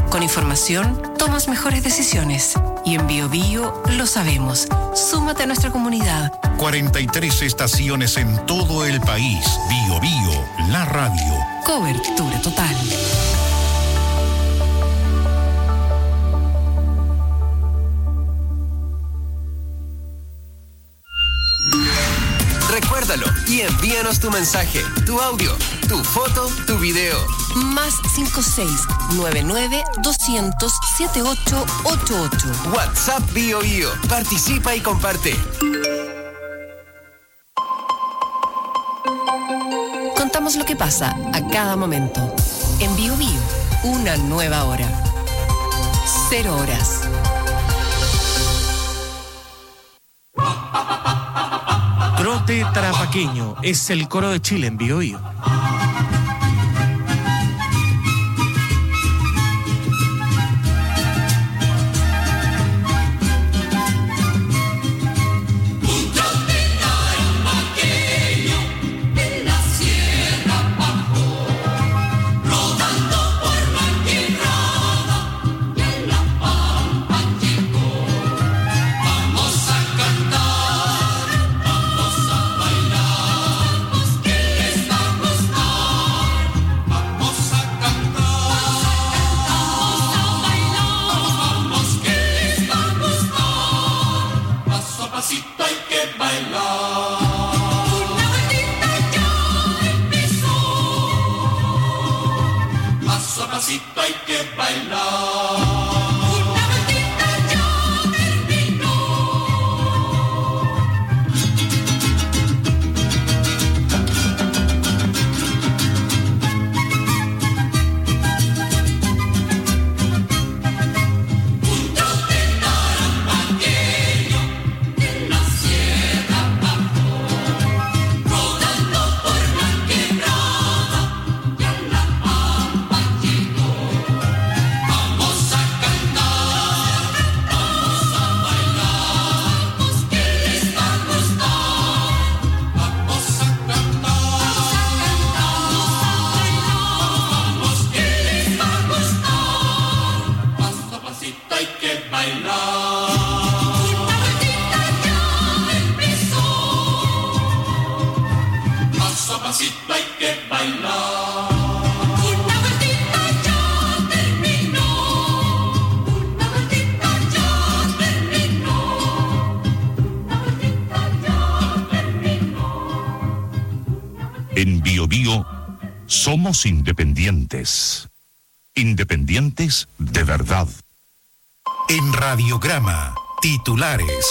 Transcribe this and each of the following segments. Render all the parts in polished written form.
Con información, tomas mejores decisiones. Y en BioBio lo sabemos. Súmate a nuestra comunidad. 43 estaciones en todo el país. BioBio, la radio. Cobertura total. Recuérdalo y envíanos tu mensaje, tu audio, tu foto, tu video. Más 56-99-200-7888. WhatsApp BioBio. Participa y comparte. Contamos lo que pasa a cada momento. En BioBio, una nueva hora. 0 horas. Trote Tarapaqueño es el coro de Chile en BioBio. En BioBio somos independientes. Independientes de verdad. En Radiograma, titulares.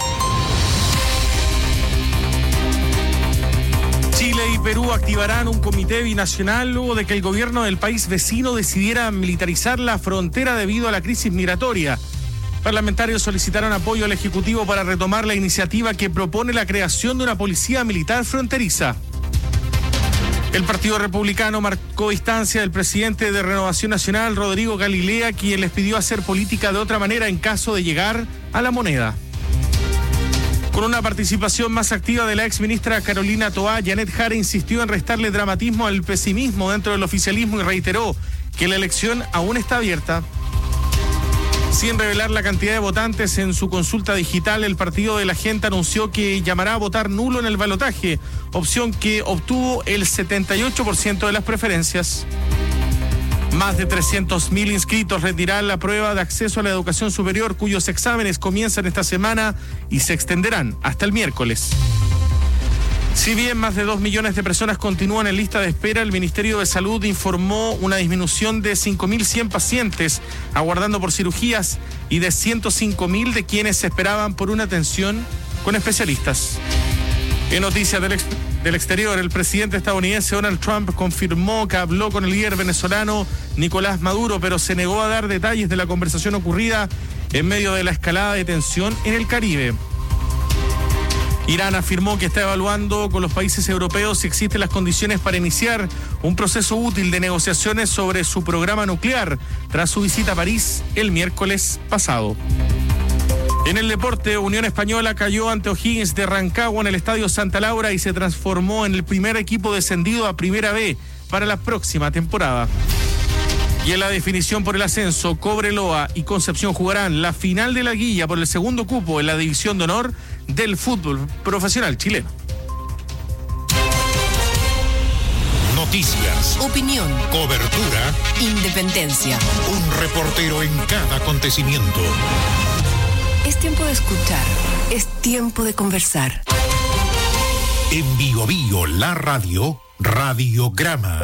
Chile y Perú activarán un comité binacional luego de que el gobierno del país vecino decidiera militarizar la frontera debido a la crisis migratoria. Parlamentarios solicitaron apoyo al Ejecutivo para retomar la iniciativa que propone la creación de una policía militar fronteriza. El Partido Republicano marcó distancia del presidente de Renovación Nacional, Rodrigo Galilea, quien les pidió hacer política de otra manera en caso de llegar a la moneda. Con una participación más activa de la exministra Carolina Toá, Janet Jara insistió en restarle dramatismo al pesimismo dentro del oficialismo y reiteró que la elección aún está abierta. Sin revelar la cantidad de votantes en su consulta digital, el Partido de la Gente anunció que llamará a votar nulo en el balotaje, opción que obtuvo el 78% de las preferencias. Más de 300.000 inscritos retirarán la prueba de acceso a la educación superior, cuyos exámenes comienzan esta semana y se extenderán hasta el miércoles. Si bien más de 2 millones de personas continúan en lista de espera, el Ministerio de Salud informó una disminución de 5.100 pacientes aguardando por cirugías y de 105.000 de quienes se esperaban por una atención con especialistas. En noticias del exterior, el presidente estadounidense Donald Trump confirmó que habló con el líder venezolano Nicolás Maduro, pero se negó a dar detalles de la conversación ocurrida en medio de la escalada de tensión en el Caribe. Irán afirmó que está evaluando con los países europeos si existen las condiciones para iniciar un proceso útil de negociaciones sobre su programa nuclear tras su visita a París el miércoles pasado. En el deporte, Unión Española cayó ante O'Higgins de Rancagua en el Estadio Santa Laura y se transformó en el primer equipo descendido a Primera B para la próxima temporada. Y en la definición por el ascenso, Cobreloa y Concepción jugarán la final de la liguilla por el segundo cupo en la división de honor del fútbol profesional chileno. Noticias, Opinión, cobertura, independencia. un reportero en cada acontecimiento. Es tiempo de escuchar, es tiempo de conversar. En Bio Bio, la radio, Radiograma.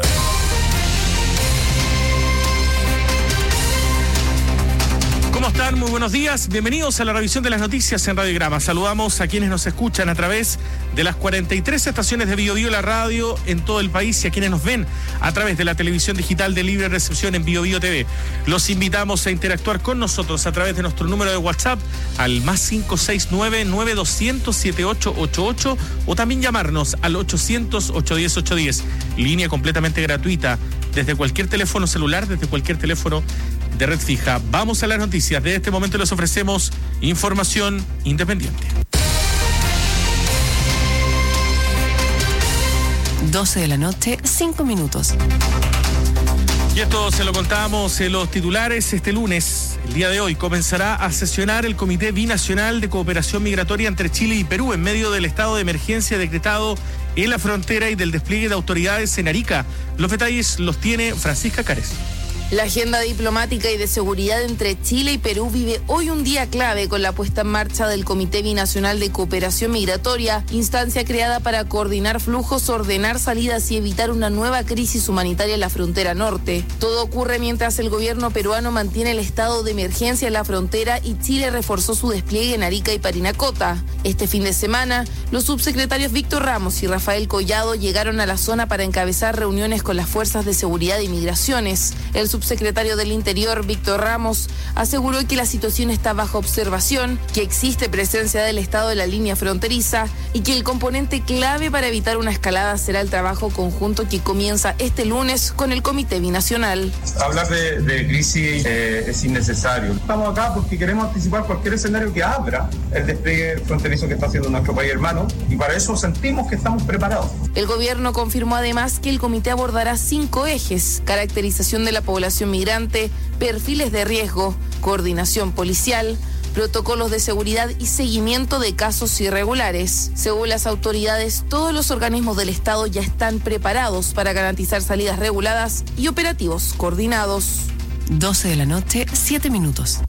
¿Cómo están? Muy buenos días. Bienvenidos a la revisión de las noticias en Radiograma. Saludamos a quienes nos escuchan a través de las 43 estaciones de Bio Bio, la radio en todo el país, y a quienes nos ven a través de la televisión digital de libre recepción en Bio Bio TV. Los invitamos a interactuar con nosotros a través de nuestro número de WhatsApp al +569-9200-7888 o también llamarnos al 800-810-810. Línea completamente gratuita desde cualquier teléfono celular, desde cualquier teléfono de red fija. Vamos a las noticias. De este momento les ofrecemos información independiente. 12 de la noche, 5 minutos. Y esto se lo contamos en los titulares. Este lunes, el día de hoy, comenzará a sesionar el Comité Binacional de Cooperación Migratoria entre Chile y Perú en medio del estado de emergencia decretado en la frontera y del despliegue de autoridades en Arica. Los detalles los tiene Francisca Cárez. La agenda diplomática y de seguridad entre Chile y Perú vive hoy un día clave con la puesta en marcha del Comité Binacional de Cooperación Migratoria, instancia creada para coordinar flujos, ordenar salidas y evitar una nueva crisis humanitaria en la frontera norte. Todo ocurre mientras el gobierno peruano mantiene el estado de emergencia en la frontera y Chile reforzó su despliegue en Arica y Parinacota. Este fin de semana, los subsecretarios Víctor Ramos y Rafael Collado llegaron a la zona para encabezar reuniones con las fuerzas de seguridad y migraciones. El subsecretario del Interior, Víctor Ramos, aseguró que la situación está bajo observación, que existe presencia del Estado en la línea fronteriza y que el componente clave para evitar una escalada será el trabajo conjunto que comienza este lunes con el Comité Binacional. Hablar de crisis es innecesario. Estamos acá porque queremos anticipar cualquier escenario que abra el despliegue fronterizo que está haciendo nuestro país hermano, y para eso sentimos que estamos preparados. El gobierno confirmó además que el comité abordará 5 ejes: caracterización de la población migrante, perfiles de riesgo, coordinación policial, protocolos de seguridad y seguimiento de casos irregulares. Según las autoridades, todos los organismos del Estado ya están preparados para garantizar salidas reguladas y operativos coordinados. 12 de la noche, 7 minutos.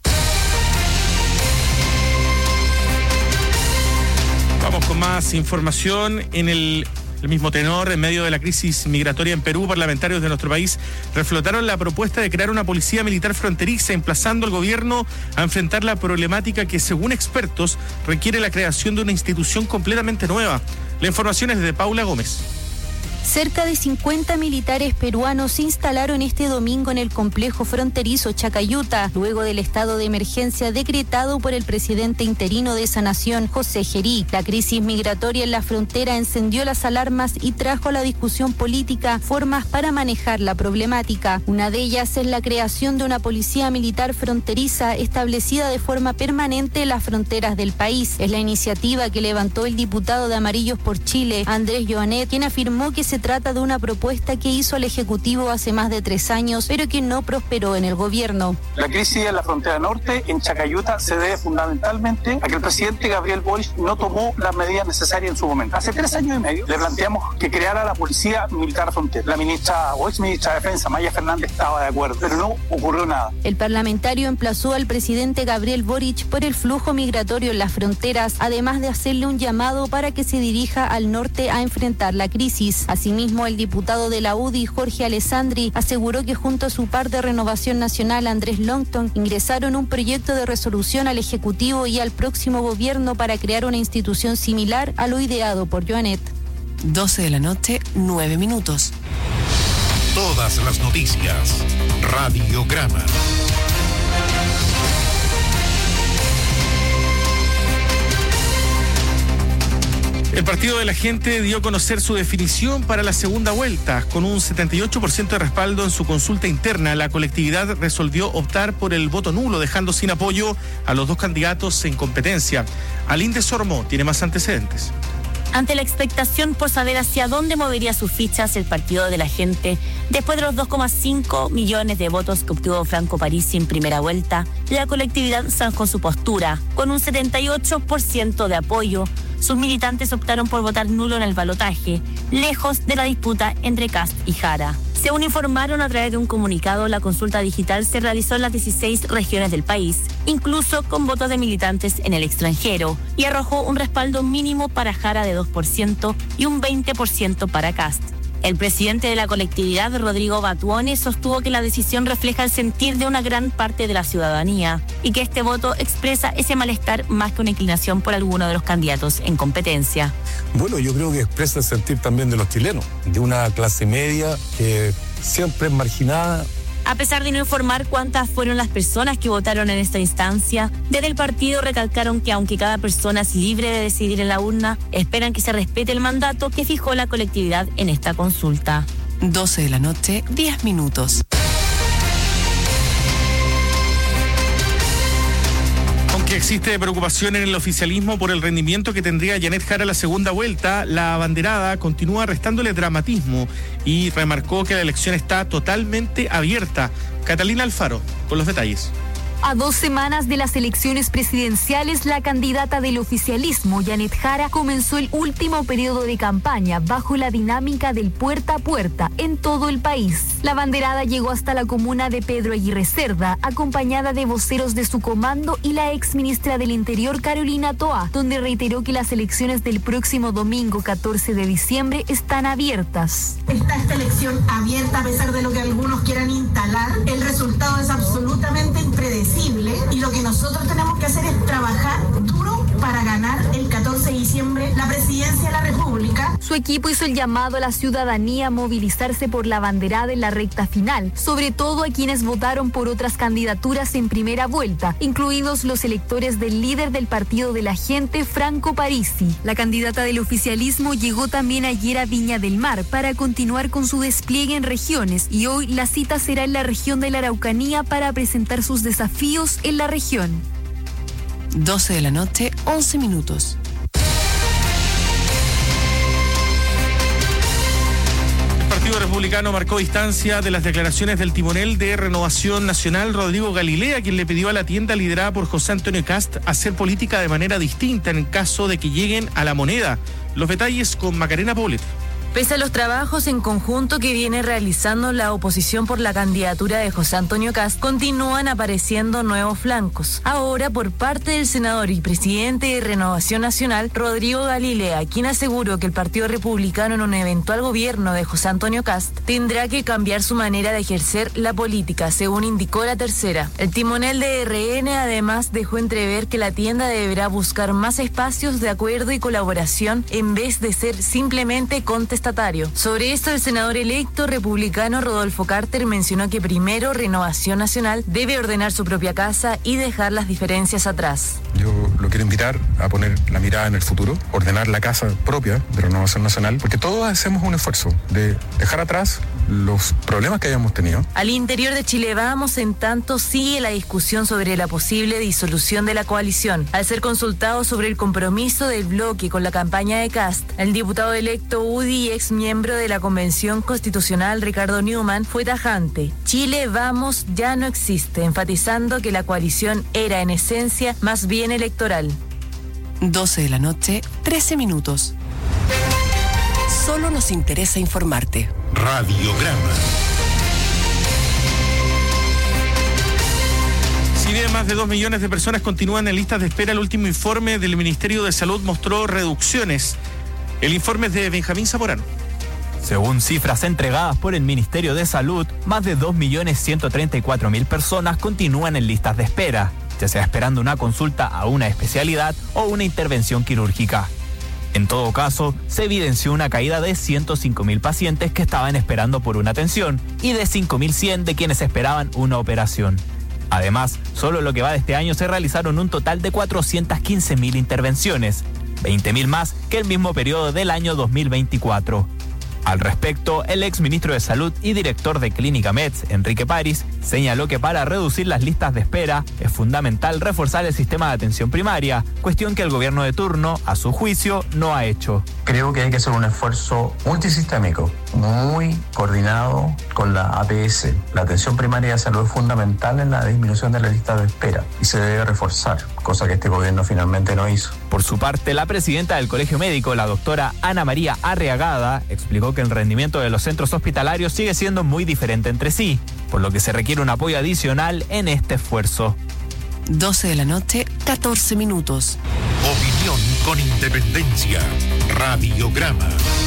Vamos con más información en el mismo tenor. En medio de la crisis migratoria en Perú, parlamentarios de nuestro país reflotaron la propuesta de crear una policía militar fronteriza, emplazando al gobierno a enfrentar la problemática que, según expertos, requiere la creación de una institución completamente nueva. La información es de Paula Gómez. Cerca de 50 militares peruanos se instalaron este domingo en el complejo fronterizo Chacayuta, luego del estado de emergencia decretado por el presidente interino de esa nación, José Gerí. La crisis migratoria en la frontera encendió las alarmas y trajo a la discusión política formas para manejar la problemática. Una de ellas es la creación de una policía militar fronteriza establecida de forma permanente en las fronteras del país. Es la iniciativa que levantó el diputado de Amarillos por Chile, Andrés Joanet, quien afirmó que se trata de una propuesta que hizo el Ejecutivo hace más de 3 años, pero que no prosperó en el gobierno. La crisis en la frontera norte, en Chacayuta, se debe fundamentalmente a que el presidente Gabriel Boric no tomó las medidas necesarias en su momento. Hace 3 años y medio le planteamos que creara la Policía Militar Frontera. La ministra o exministra de Defensa, Maya Fernández, estaba de acuerdo, pero no ocurrió nada. El parlamentario emplazó al presidente Gabriel Boric por el flujo migratorio en las fronteras, además de hacerle un llamado para que se dirija al norte a enfrentar la crisis. Asimismo, el diputado de la UDI, Jorge Alessandri, aseguró que junto a su par de Renovación Nacional, Andrés Longton, ingresaron un proyecto de resolución al Ejecutivo y al próximo gobierno para crear una institución similar a lo ideado por Joanet. 12 de la noche, 9 minutos. Todas las noticias, Radiograma. El Partido de la Gente dio a conocer su definición para la segunda vuelta. Con un 78% de respaldo en su consulta interna, la colectividad resolvió optar por el voto nulo, dejando sin apoyo a los 2 candidatos en competencia. Alín de Sormo tiene más antecedentes. ante la expectación por saber hacia dónde movería sus fichas el Partido de la Gente, después de los 2,5 millones de votos que obtuvo Franco Parisi en primera vuelta, la colectividad zanjó su postura. Con un 78% de apoyo, sus militantes optaron por votar nulo en el balotaje, lejos de la disputa entre Kast y Jara. Según informaron a través de un comunicado, la consulta digital se realizó en las 16 regiones del país, incluso con votos de militantes en el extranjero, y arrojó un respaldo mínimo para Jara de 2% y un 20% para Kast. El presidente de la colectividad, Rodrigo Batuone, sostuvo que la decisión refleja el sentir de una gran parte de la ciudadanía y que este voto expresa ese malestar más que una inclinación por alguno de los candidatos en competencia. Bueno, yo creo que expresa el sentir también de los chilenos, de una clase media que siempre es marginada. A pesar de no informar cuántas fueron las personas que votaron en esta instancia, desde el partido recalcaron que aunque cada persona es libre de decidir en la urna, esperan que se respete el mandato que fijó la colectividad en esta consulta. 12 de la noche, 10 minutos. Aunque existe preocupación en el oficialismo por el rendimiento que tendría Janet Jara la segunda vuelta, la abanderada continúa restándole dramatismo y remarcó que la elección está totalmente abierta. Catalina Alfaro, con los detalles. A 2 semanas de las elecciones presidenciales, la candidata del oficialismo, Janet Jara, comenzó el último periodo de campaña bajo la dinámica del puerta a puerta en todo el país. La abanderada llegó hasta la comuna de Pedro Aguirre Cerda, acompañada de voceros de su comando y la exministra del Interior, Carolina Toá, donde reiteró que las elecciones del próximo domingo 14 de diciembre están abiertas. Está esta elección abierta a pesar de lo que algunos quieran instalar. El resultado es absolutamente impredecible. Y lo que nosotros tenemos que hacer es trabajar duro para ganar el 14 de diciembre la presidencia de la República. Su equipo hizo el llamado a la ciudadanía a movilizarse por la abanderada en la recta final, sobre todo a quienes votaron por otras candidaturas en primera vuelta, incluidos los electores del líder del Partido de la Gente, Franco Parisi. La candidata del oficialismo llegó también ayer a Viña del Mar para continuar con su despliegue en regiones y hoy la cita será en la región de la Araucanía para presentar sus desafíos en la región. 12 de la noche, 11 minutos. El Partido Republicano marcó distancia de las declaraciones del timonel de Renovación Nacional, Rodrigo Galilea, quien le pidió a la tienda liderada por José Antonio Kast hacer política de manera distinta en caso de que lleguen a la moneda. Los detalles con Macarena Poblete. Pese a los trabajos en conjunto que viene realizando la oposición por la candidatura de José Antonio Kast, continúan apareciendo nuevos flancos. Ahora, por parte del senador y presidente de Renovación Nacional, Rodrigo Galilea, quien aseguró que el Partido Republicano en un eventual gobierno de José Antonio Kast tendrá que cambiar su manera de ejercer la política, según indicó La Tercera. El timonel de RN además dejó entrever que la tienda deberá buscar más espacios de acuerdo y colaboración en vez de ser simplemente contestatario. Sobre esto, el senador electo republicano Rodolfo Carter mencionó que primero Renovación Nacional debe ordenar su propia casa y dejar las diferencias atrás. Yo lo quiero invitar a poner la mirada en el futuro, ordenar la casa propia de Renovación Nacional, porque todos hacemos un esfuerzo de dejar atrás los problemas que hayamos tenido. Al interior de Chile Vamos, en tanto, sigue la discusión sobre la posible disolución de la coalición. Al ser consultado sobre el compromiso del bloque con la campaña de Kast, el diputado electo UDI y ex miembro de la Convención Constitucional, Ricardo Newman, fue tajante. Chile Vamos ya no existe, enfatizando que la coalición era en esencia más bien electoral. 12 de la noche, 13 minutos. Solo nos interesa informarte. Radiograma. Si bien más de 2 millones de personas continúan en listas de espera, el último informe del Ministerio de Salud mostró reducciones. El informe es de Benjamín Zamorano. Según cifras entregadas por el Ministerio de Salud, más de 2.134.000 personas continúan en listas de espera, ya sea esperando una consulta a una especialidad o una intervención quirúrgica. En todo caso, se evidenció una caída de 105.000 pacientes que estaban esperando por una atención y de 5.100 de quienes esperaban una operación. Además, solo lo que va de este año se realizaron un total de 415.000 intervenciones, 20.000 más que el mismo periodo del año 2024. Al respecto, el exministro de Salud y director de Clínica Meds, Enrique París, señaló que para reducir las listas de espera es fundamental reforzar el sistema de atención primaria, cuestión que el gobierno de turno, a su juicio, no ha hecho. Creo que hay que hacer un esfuerzo multisistémico, muy coordinado con la APS. La atención primaria de salud es fundamental en la disminución de la lista de espera y se debe reforzar, cosa que este gobierno finalmente no hizo. Por su parte, la presidenta del Colegio Médico, la doctora Ana María Arriagada, explicó que el rendimiento de los centros hospitalarios sigue siendo muy diferente entre sí, por lo que se requiere un apoyo adicional en este esfuerzo. 12 de la noche, 14 minutos. Opinión con independencia. Radiograma.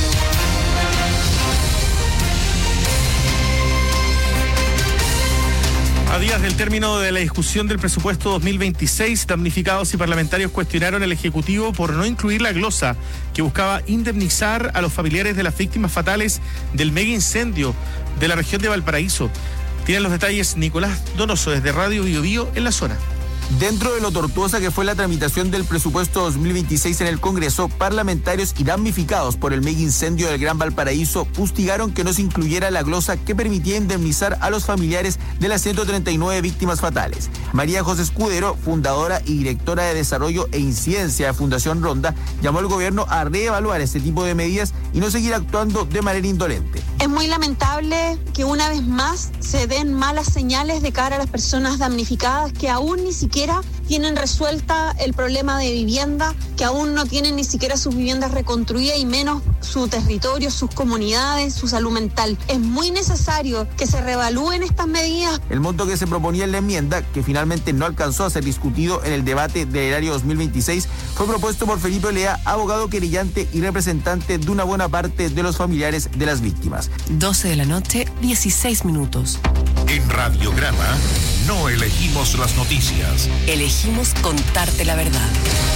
A días del término de la discusión del presupuesto 2026, damnificados y parlamentarios cuestionaron al Ejecutivo por no incluir la glosa que buscaba indemnizar a los familiares de las víctimas fatales del mega incendio de la región de Valparaíso. Tienen los detalles Nicolás Donoso desde Radio Bio Bio en la zona. Dentro de lo tortuosa que fue la tramitación del presupuesto 2026 en el Congreso, parlamentarios y damnificados por el mega incendio del Gran Valparaíso fustigaron que no se incluyera la glosa que permitía indemnizar a los familiares de las 139 víctimas fatales. María José Escudero, fundadora y directora de Desarrollo e Incidencia de Fundación Ronda, llamó al gobierno a reevaluar este tipo de medidas y no seguir actuando de manera indolente. Es muy lamentable que una vez más se den malas señales de cara a las personas damnificadas que aún ni siquiera tienen resuelta el problema de vivienda, que aún no tienen ni siquiera sus viviendas reconstruidas y menos su territorio, sus comunidades, su salud mental. Es muy necesario que se reevalúen estas medidas. El monto que se proponía en la enmienda, que finalmente no alcanzó a ser discutido en el debate del erario 2026, fue propuesto por Felipe Olea, abogado querellante y representante de una buena parte de los familiares de las víctimas. 12 de la noche, 16 minutos. En Radiograma no elegimos las noticias. Elegimos contarte la verdad.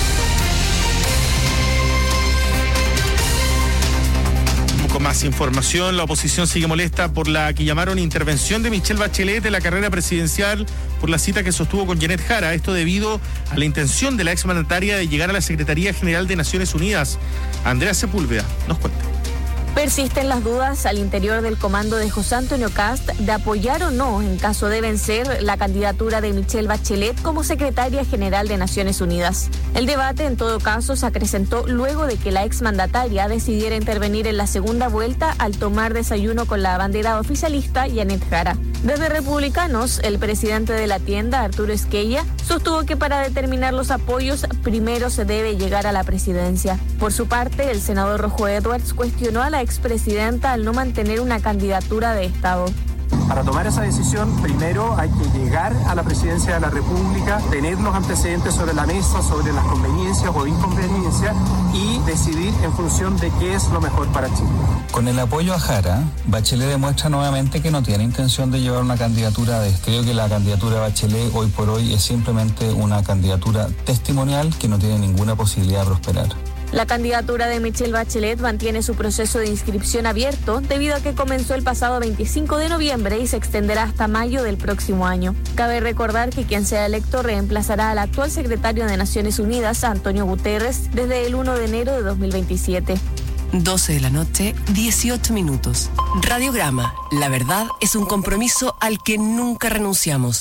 Con más información, la oposición sigue molesta por la que llamaron intervención de Michelle Bachelet en la carrera presidencial por la cita que sostuvo con Janet Jara. Esto debido a la intención de la exmandataria de llegar a la Secretaría General de Naciones Unidas. Andrea Sepúlveda nos cuenta. Persisten las dudas al interior del comando de José Antonio Kast de apoyar o no, en caso de vencer, la candidatura de Michelle Bachelet como secretaria general de Naciones Unidas. El debate, en todo caso, se acrecentó luego de que la exmandataria decidiera intervenir en la segunda vuelta al tomar desayuno con la abanderada oficialista Janet Jara. Desde Republicanos, el presidente de la tienda, Arturo Esquella, sostuvo que para determinar los apoyos, primero se debe llegar a la presidencia. Por su parte, el senador Rojo Edwards cuestionó a la expresidenta al no mantener una candidatura de Estado. Para tomar esa decisión, primero hay que llegar a la presidencia de la República, tener los antecedentes sobre la mesa, sobre las conveniencias o inconveniencias y decidir en función de qué es lo mejor para Chile. Con el apoyo a Jara, Bachelet demuestra nuevamente que no tiene intención de llevar una candidatura de... Creo que la candidatura de Bachelet hoy por hoy es simplemente una candidatura testimonial que no tiene ninguna posibilidad de prosperar. La candidatura de Michelle Bachelet mantiene su proceso de inscripción abierto debido a que comenzó el pasado 25 de noviembre y se extenderá hasta mayo del próximo año. Cabe recordar que quien sea electo reemplazará al actual secretario de Naciones Unidas, Antonio Guterres, desde el 1 de enero de 2027. 12 de la noche, 18 minutos. Radiograma. La verdad es un compromiso al que nunca renunciamos.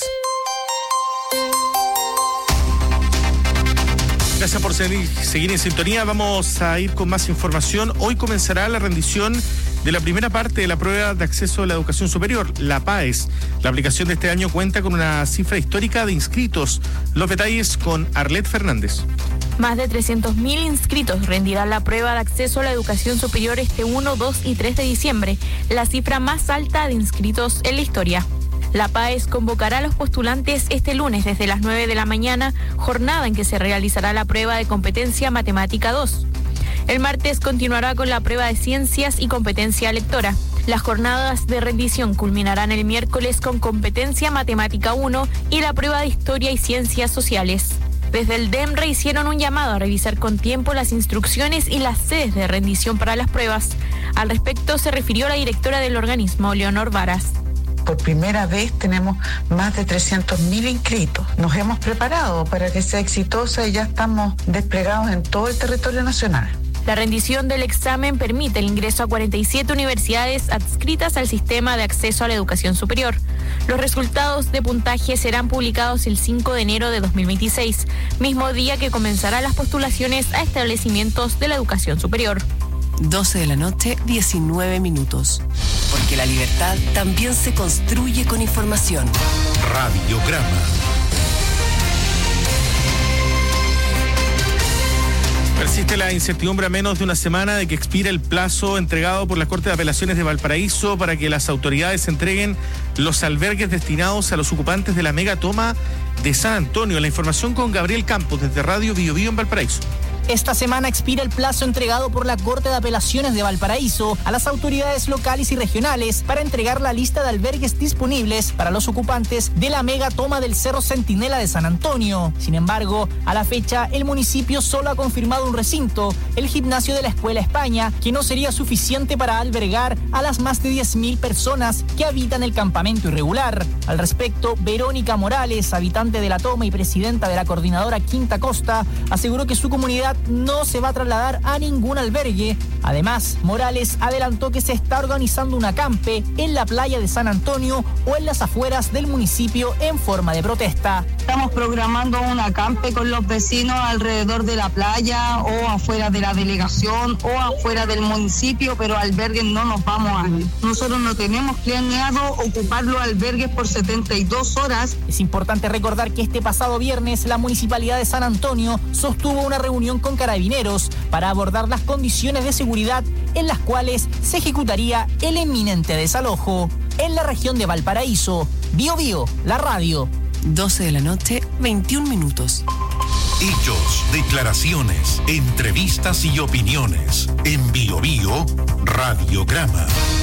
Gracias por seguir en sintonía. Vamos a ir con más información. Hoy comenzará la rendición de la primera parte de la prueba de acceso a la educación superior, la PAES. La aplicación de este año cuenta con una cifra histórica de inscritos. Los detalles con Arlet Fernández. Más de 300.000 inscritos rendirán la prueba de acceso a la educación superior este 1, 2 y 3 de diciembre, la cifra más alta de inscritos en la historia. La PAES convocará a los postulantes este lunes desde las 9 de la mañana, jornada en que se realizará la prueba de competencia matemática 2. El martes continuará con la prueba de ciencias y competencia lectora. Las jornadas de rendición culminarán el miércoles con competencia matemática 1 y la prueba de historia y ciencias sociales. Desde el DEMRE hicieron un llamado a revisar con tiempo las instrucciones y las sedes de rendición para las pruebas. Al respecto se refirió la directora del organismo, Leonor Varas. Por primera vez tenemos más de 300.000 inscritos. Nos hemos preparado para que sea exitosa y ya estamos desplegados en todo el territorio nacional. La rendición del examen permite el ingreso a 47 universidades adscritas al sistema de acceso a la educación superior. Los resultados de puntaje serán publicados el 5 de enero de 2026, mismo día que comenzarán las postulaciones a establecimientos de la educación superior. 12 de la noche, 19 minutos. Porque la libertad también se construye con información. Radiograma. Persiste la incertidumbre a menos de una semana de que expire el plazo entregado por la Corte de Apelaciones de Valparaíso para que las autoridades entreguen los albergues destinados a los ocupantes de la megatoma de San Antonio. La información con Gabriel Campos desde Radio Bio Bio en Valparaíso. Esta semana expira el plazo entregado por la Corte de Apelaciones de Valparaíso a las autoridades locales y regionales para entregar la lista de albergues disponibles para los ocupantes de la megatoma del Cerro Centinela de San Antonio. Sin embargo, a la fecha, el municipio solo ha confirmado un recinto, el gimnasio de la Escuela España, que no sería suficiente para albergar a las más de 10.000 personas que habitan el campamento irregular. Al respecto, Verónica Morales, habitante de la toma y presidenta de la coordinadora Quinta Costa, aseguró que su comunidad no se va a trasladar a ningún albergue. Además, Morales adelantó que se está organizando un acampe en la playa de San Antonio o en las afueras del municipio en forma de protesta. Estamos programando un acampe con los vecinos alrededor de la playa o afuera de la delegación o afuera del municipio, pero albergues no nos vamos a ir. Nosotros no tenemos planeado ocupar los albergues por 72 horas. Es importante recordar que este pasado viernes la Municipalidad de San Antonio sostuvo una reunión con Carabineros para abordar las condiciones de seguridad en las cuales se ejecutaría el inminente desalojo. En la región de Valparaíso, Bio Bio, la radio. 12 de la noche, 21 minutos. Hechos, declaraciones, entrevistas y opiniones. En Bio Bio, Radiograma.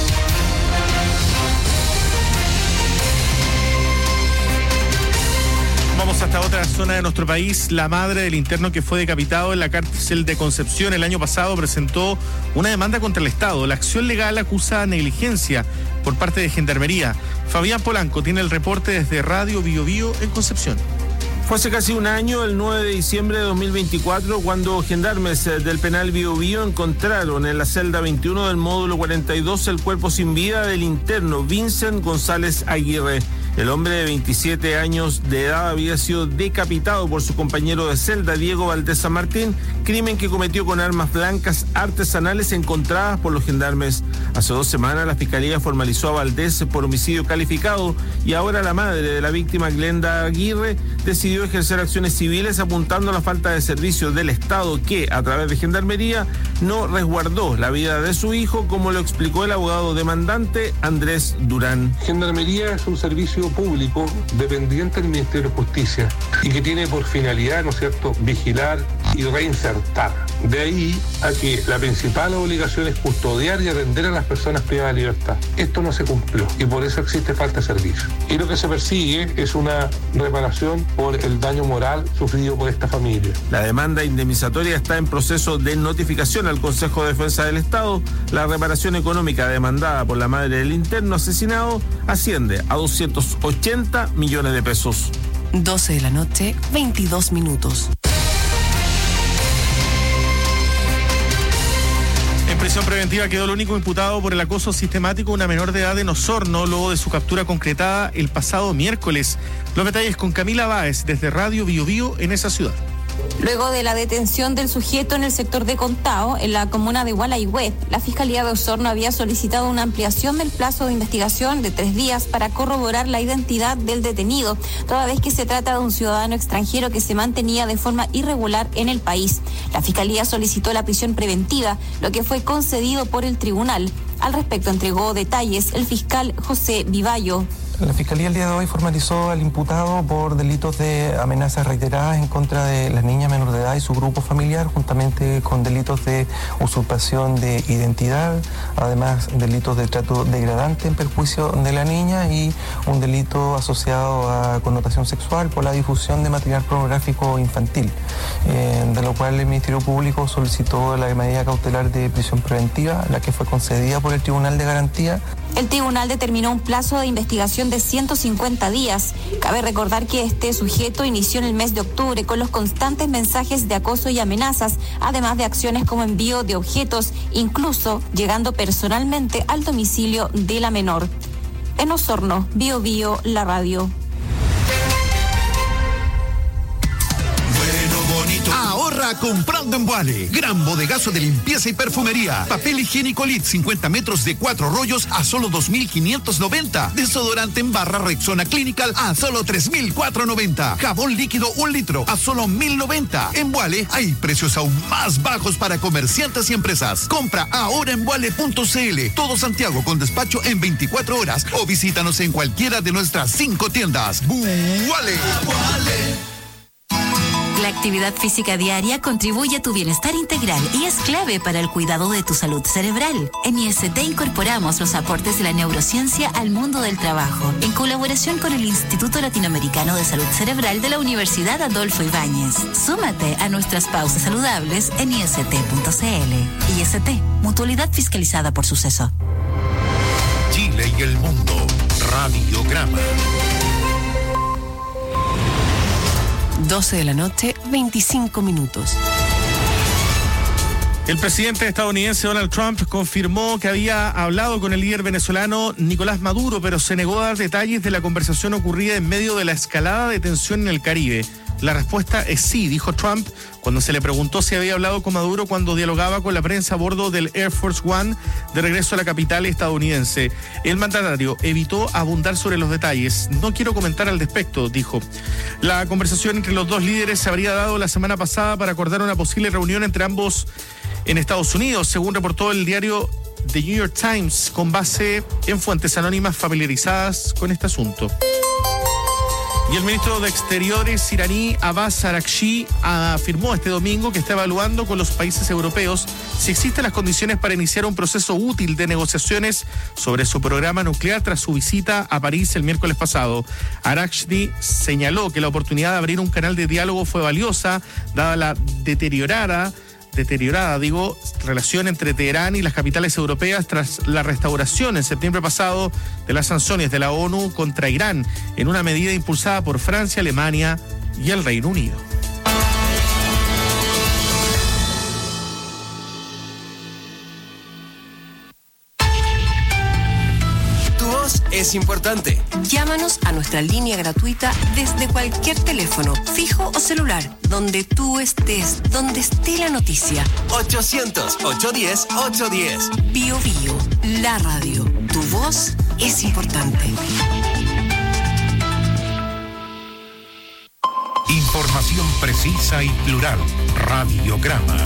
Vamos hasta otra zona de nuestro país. La madre del interno que fue decapitado en la cárcel de Concepción el año pasado presentó una demanda contra el Estado. La acción legal acusa negligencia por parte de Gendarmería. Fabián Polanco tiene el reporte desde Radio Bio Bio en Concepción. Fue hace casi un año, el 9 de diciembre de 2024, cuando gendarmes del penal Bio Bio encontraron en la celda 21 del módulo 42 el cuerpo sin vida del interno Vincent González Aguirre. El hombre de 27 años de edad había sido decapitado por su compañero de celda, Diego Valdés San Martín, crimen que cometió con armas blancas artesanales encontradas por los gendarmes. Hace 2 semanas la Fiscalía formalizó a Valdés por homicidio calificado y ahora la madre de la víctima, Glenda Aguirre, decidió ejercer acciones civiles apuntando a la falta de servicio del Estado que, a través de Gendarmería, no resguardó la vida de su hijo, como lo explicó el abogado demandante Andrés Durán. Gendarmería es un servicio público dependiente del Ministerio de Justicia y que tiene por finalidad, ¿no es cierto?, vigilar y reinsertar. De ahí a que la principal obligación es custodiar y atender a las personas privadas de libertad. Esto no se cumplió y por eso existe falta de servicio. Y lo que se persigue es una reparación por el daño moral sufrido por esta familia. La demanda indemnizatoria está en proceso de notificación al Consejo de Defensa del Estado. La reparación económica demandada por la madre del interno asesinado asciende a 280 millones de pesos. 12 de la noche, 22 minutos. En prisión preventiva quedó el único imputado por el acoso sistemático a una menor de edad en Osorno, luego de su captura concretada el pasado miércoles. Los detalles con Camila Báez desde Radio Bio Bio en esa ciudad. Luego de la detención del sujeto en el sector de Contao, en la comuna de Gualeguaychú, la Fiscalía de Osorno había solicitado una ampliación del plazo de investigación de 3 días para corroborar la identidad del detenido, toda vez que se trata de un ciudadano extranjero que se mantenía de forma irregular en el país. La Fiscalía solicitó la prisión preventiva, lo que fue concedido por el tribunal. Al respecto entregó detalles el fiscal José Vivallo. La Fiscalía el día de hoy formalizó al imputado por delitos de amenazas reiteradas en contra de la niña menor de edad y su grupo familiar, juntamente con delitos de usurpación de identidad, además delitos de trato degradante en perjuicio de la niña y un delito asociado a connotación sexual por la difusión de material pornográfico infantil, de lo cual el Ministerio Público solicitó la medida cautelar de prisión preventiva, la que fue concedida por el Tribunal de Garantía. El tribunal determinó un plazo de investigación investigación de 150 días. Cabe recordar que este sujeto inició en el mes de octubre con los constantes mensajes de acoso y amenazas, además de acciones como envío de objetos, incluso llegando personalmente al domicilio de la menor. En Osorno, Bio Bio, la radio. Ahorra comprando en Vuale. Gran bodegazo de limpieza y perfumería. Papel higiénico Lit 50 metros de 4 rollos a solo 2.590. Desodorante en barra Rexona Clinical a solo 3.490. Jabón líquido 1 litro a solo 1.090. En Vuale hay precios aún más bajos para comerciantes y empresas. Compra ahora en vuale.cl. Todo Santiago con despacho en 24 horas o visítanos en cualquiera de nuestras 5 tiendas. Vuale. La actividad física diaria contribuye a tu bienestar integral y es clave para el cuidado de tu salud cerebral. En IST incorporamos los aportes de la neurociencia al mundo del trabajo, en colaboración con el Instituto Latinoamericano de Salud Cerebral de la Universidad Adolfo Ibáñez. Súmate a nuestras pausas saludables en ist.cl. IST, mutualidad fiscalizada por Suceso. Chile y el mundo. Radiograma. 12 de la noche, 25 minutos. El presidente estadounidense Donald Trump confirmó que había hablado con el líder venezolano Nicolás Maduro, pero se negó a dar detalles de la conversación ocurrida en medio de la escalada de tensión en el Caribe. La respuesta es sí, dijo Trump cuando se le preguntó si había hablado con Maduro cuando dialogaba con la prensa a bordo del Air Force One de regreso a la capital estadounidense. El mandatario evitó abundar sobre los detalles. No quiero comentar al respecto, dijo. La conversación entre los dos líderes se habría dado la semana pasada para acordar una posible reunión entre ambos en Estados Unidos, según reportó el diario The New York Times, con base en fuentes anónimas familiarizadas con este asunto. Y el ministro de Exteriores iraní Abbas Araghchi afirmó este domingo que está evaluando con los países europeos si existen las condiciones para iniciar un proceso útil de negociaciones sobre su programa nuclear tras su visita a París el miércoles pasado. Araghchi señaló que la oportunidad de abrir un canal de diálogo fue valiosa, dada la deteriorada relación entre Teherán y las capitales europeas tras la restauración en septiembre pasado de las sanciones de la ONU contra Irán, en una medida impulsada por Francia, Alemania y el Reino Unido. Es importante. Llámanos a nuestra línea gratuita desde cualquier teléfono, fijo o celular, donde tú estés, donde esté la noticia. 800-810-810. Bio Bio, la radio. Tu voz es importante. Información precisa y plural. Radiograma.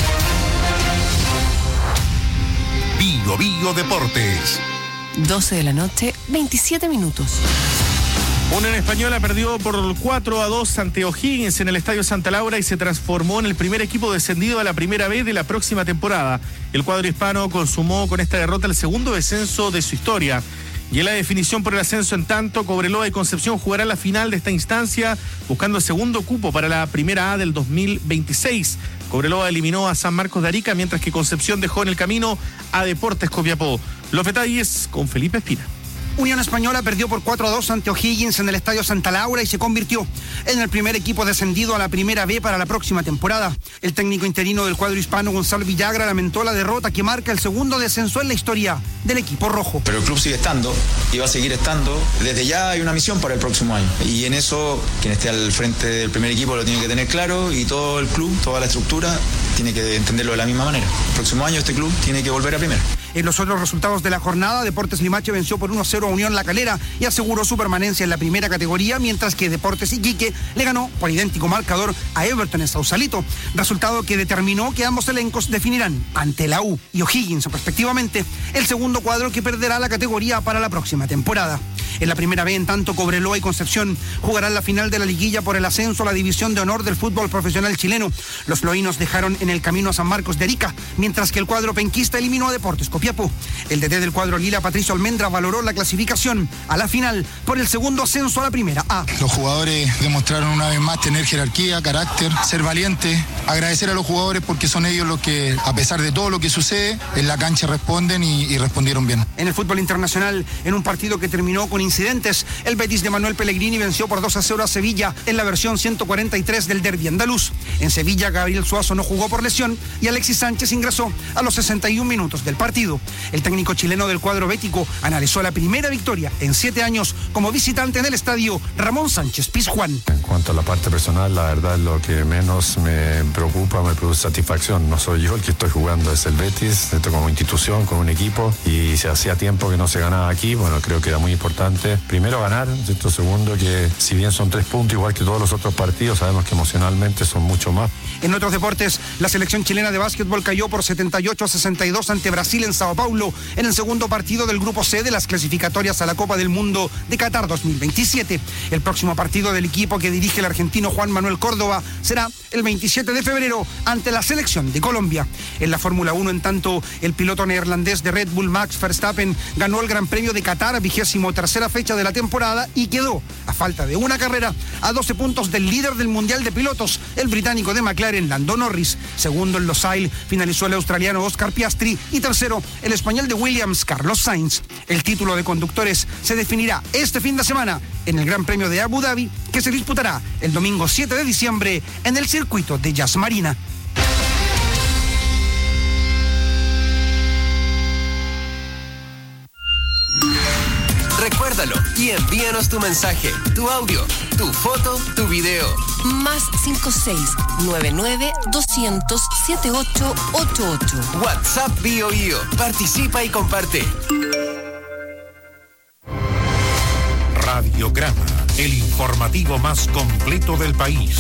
Bio Bio Deportes. 12 de la noche, 27 minutos. Unión Española perdió por 4-2 ante O'Higgins en el Estadio Santa Laura y se transformó en el primer equipo descendido a la primera B de la próxima temporada. El cuadro hispano consumó con esta derrota el segundo descenso de su historia. Y en la definición por el ascenso, en tanto, Cobreloa y Concepción jugarán la final de esta instancia, buscando el segundo cupo para la primera A del 2026. Cobreloa eliminó a San Marcos de Arica, mientras que Concepción dejó en el camino a Deportes Copiapó. Los detalles con Felipe Espina. Unión Española perdió por 4-2 ante O'Higgins en el Estadio Santa Laura y se convirtió en el primer equipo descendido a la primera B para la próxima temporada. El técnico interino del cuadro hispano, Gonzalo Villagra, lamentó la derrota que marca el segundo descenso en la historia del equipo rojo. Pero el club sigue estando y va a seguir estando. Desde ya hay una misión para el próximo año. Y en eso, quien esté al frente del primer equipo lo tiene que tener claro, y todo el club, toda la estructura, tiene que entenderlo de la misma manera. El próximo año este club tiene que volver a primera. En los otros resultados de la jornada, Deportes Limache venció por 1-0 a Unión La Calera y aseguró su permanencia en la primera categoría, mientras que Deportes Iquique le ganó por idéntico marcador a Everton en Sausalito, resultado que determinó que ambos elencos definirán ante la U y O'Higgins respectivamente el segundo cuadro que perderá la categoría para la próxima temporada. En la primera B, en tanto, Cobreloa y Concepción jugarán la final de la liguilla por el ascenso a la división de honor del fútbol profesional chileno. Los loínos dejaron en el camino a San Marcos de Arica, mientras que el cuadro penquista eliminó a Deportes Copiapó. El DT del cuadro Lila, Patricio Almendra, valoró la clasificación a la final por el segundo ascenso a la primera A. Los jugadores demostraron una vez más tener jerarquía, carácter, ser valientes, agradecer a los jugadores porque son ellos los que, a pesar de todo lo que sucede, en la cancha responden y respondieron bien. En el fútbol internacional, en un partido que terminó con con incidentes. El Betis de Manuel Pellegrini venció por 2-0 a Sevilla en la versión 143 del derbi andaluz. En Sevilla, Gabriel Suazo no jugó por lesión y Alexis Sánchez ingresó a los 61 minutos del partido. El técnico chileno del cuadro bético analizó la primera victoria en 7 años como visitante en el estadio Ramón Sánchez Pizjuán. En cuanto a la parte personal, la verdad es lo que menos me preocupa, me produce satisfacción. No soy yo el que estoy jugando, es el Betis, esto como institución, como un equipo, y se hacía tiempo que no se ganaba aquí. Bueno, creo que era muy importante, primero ganar, ¿cierto? Segundo, que si bien son 3 puntos, igual que todos los otros partidos, sabemos que emocionalmente son mucho más. En otros deportes, la selección chilena de básquetbol cayó por 78-62 ante Brasil en Sao Paulo, en el segundo partido del Grupo C de las clasificatorias a la Copa del Mundo de Qatar 2027. El próximo partido del equipo que dirige el argentino Juan Manuel Córdoba será el 27 de febrero ante la selección de Colombia. En la Fórmula 1, en tanto, el piloto neerlandés de Red Bull, Max Verstappen, ganó el Gran Premio de Qatar, 23ª fecha de la temporada, y quedó, a falta de una carrera, a 12 puntos del líder del Mundial de Pilotos, el británico de McLaren, Lando Norris. Segundo en Losail finalizó el australiano Oscar Piastri y tercero el español de Williams, Carlos Sainz. El título de conductores se definirá este fin de semana en el Gran Premio de Abu Dhabi, que se disputará el domingo 7 de diciembre en el circuito de Yas Marina. Recuérdalo y envíanos tu mensaje, tu audio, tu foto, tu video. Más 56-99-200-7888. WhatsApp Bio Bio. Participa y comparte. Radiograma, el informativo más completo del país.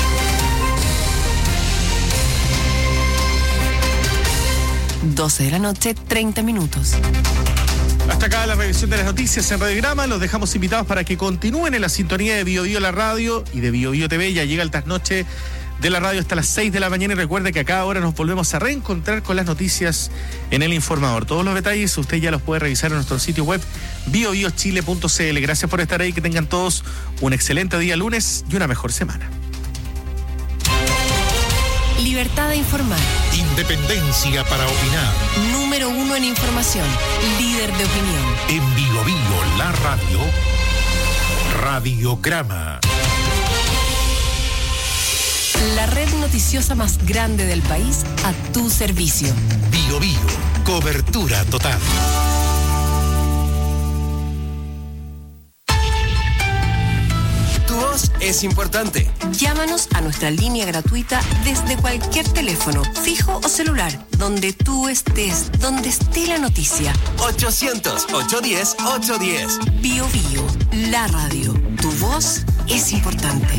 Doce de la noche, 30 minutos. Hasta acá la revisión de las noticias en Radiograma. Los dejamos invitados para que continúen en la sintonía de Bio Bio la radio y de Bio Bio TV. Ya llega el trasnoche de la radio hasta las 6 de la mañana y recuerde que a cada hora nos volvemos a reencontrar con las noticias en El Informador. Todos los detalles usted ya los puede revisar en nuestro sitio web biobiochile.cl. Gracias por estar ahí, que tengan todos un excelente día lunes y una mejor semana. Libertad de informar. Independencia para opinar. Número 1 en información. Líder de opinión. En Bio Bio la radio. Radiograma. La red noticiosa más grande del país a tu servicio. Bio Bio. Cobertura total. Tu voz es importante. Llámanos a nuestra línea gratuita desde cualquier teléfono, fijo o celular, donde tú estés, donde esté la noticia. 800-810-810. Bio Bio, la radio. Tu voz es importante.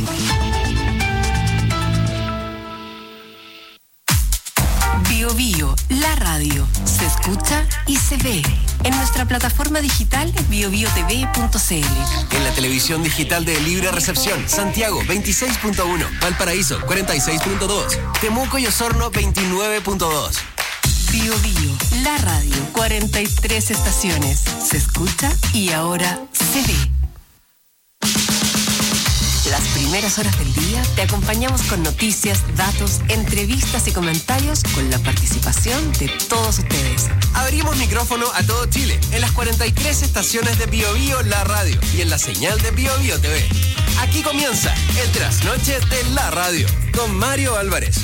Bio Bio, la radio. Se escucha y se ve. En nuestra plataforma digital biobiotv.cl. En la televisión digital de Libre Recepción, Santiago 26.1, Valparaíso 46.2, Temuco y Osorno 29.2. Bio Bio, la radio. 43 estaciones. Se escucha y ahora se ve. Las primeras horas del día te acompañamos con noticias, datos, entrevistas y comentarios con la participación de todos ustedes. Abrimos micrófono a todo Chile en las 43 estaciones de Bio Bio la radio y en la señal de Bio Bio TV. Aquí comienza el trasnoche de la radio con Mario Álvarez.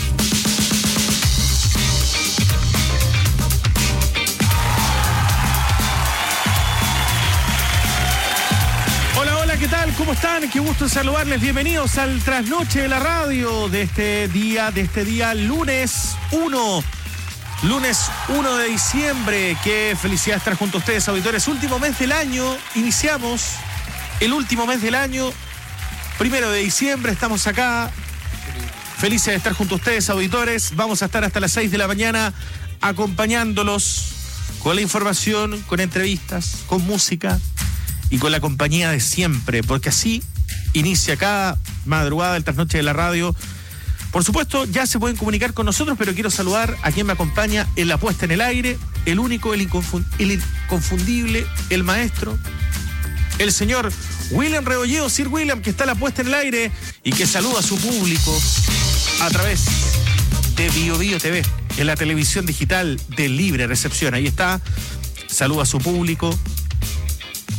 ¿Qué tal? ¿Cómo están? Qué gusto saludarles. Bienvenidos al trasnoche de la radio de este día lunes 1 de diciembre. Qué felicidad estar junto a ustedes, auditores. Último mes del año. Iniciamos el último mes del año. 1 de diciembre estamos acá. Felices de estar junto a ustedes, auditores. Vamos a estar hasta las 6 de la mañana acompañándolos con la información, con entrevistas, con música y con la compañía de siempre, porque así inicia cada madrugada el trasnoche de la radio. Por supuesto, ya se pueden comunicar con nosotros, pero quiero saludar a quien me acompaña en la puesta en el aire, el único, el inconfundible, el maestro, el señor William Rebolleo, Sir William, que está en la puesta en el aire y que saluda a su público a través de Bio Bio TV, en la televisión digital de Libre Recepción. Ahí está, saluda a su público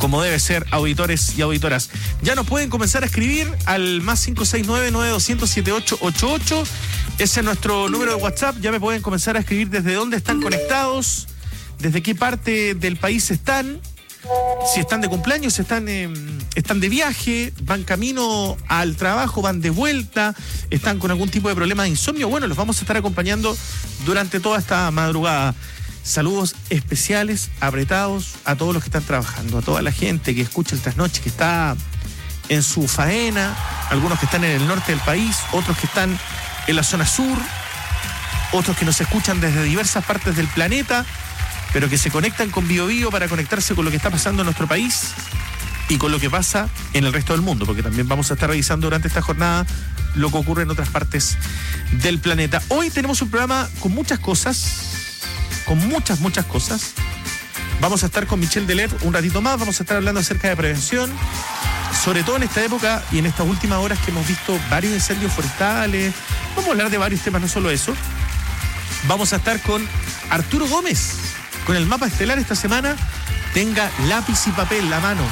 como debe ser, auditores y auditoras. Ya nos pueden comenzar a escribir al más 569-9200-7888. Ese es nuestro número de WhatsApp. Ya me pueden comenzar a escribir desde dónde están conectados, desde qué parte del país están, si están de cumpleaños, están de viaje, van camino al trabajo, van de vuelta, están con algún tipo de problema de insomnio. Bueno, los vamos a estar acompañando durante toda esta madrugada. Saludos especiales, apretados, a todos los que están trabajando, a toda la gente que escucha el trasnoche, que está en su faena, algunos que están en el norte del país, otros que están en la zona sur, otros que nos escuchan desde diversas partes del planeta, pero que se conectan con Bio Bio para conectarse con lo que está pasando en nuestro país y con lo que pasa en el resto del mundo, porque también vamos a estar revisando durante esta jornada lo que ocurre en otras partes del planeta. Hoy tenemos un programa con muchas cosas, con muchas cosas. Vamos a estar con Michelle Deler un ratito más, vamos a estar hablando acerca de prevención, sobre todo en esta época y en estas últimas horas que hemos visto varios incendios forestales. Vamos a hablar de varios temas, no solo eso. Vamos a estar con Arturo Gómez, con el mapa estelar esta semana. Tenga lápiz y papel en la mano,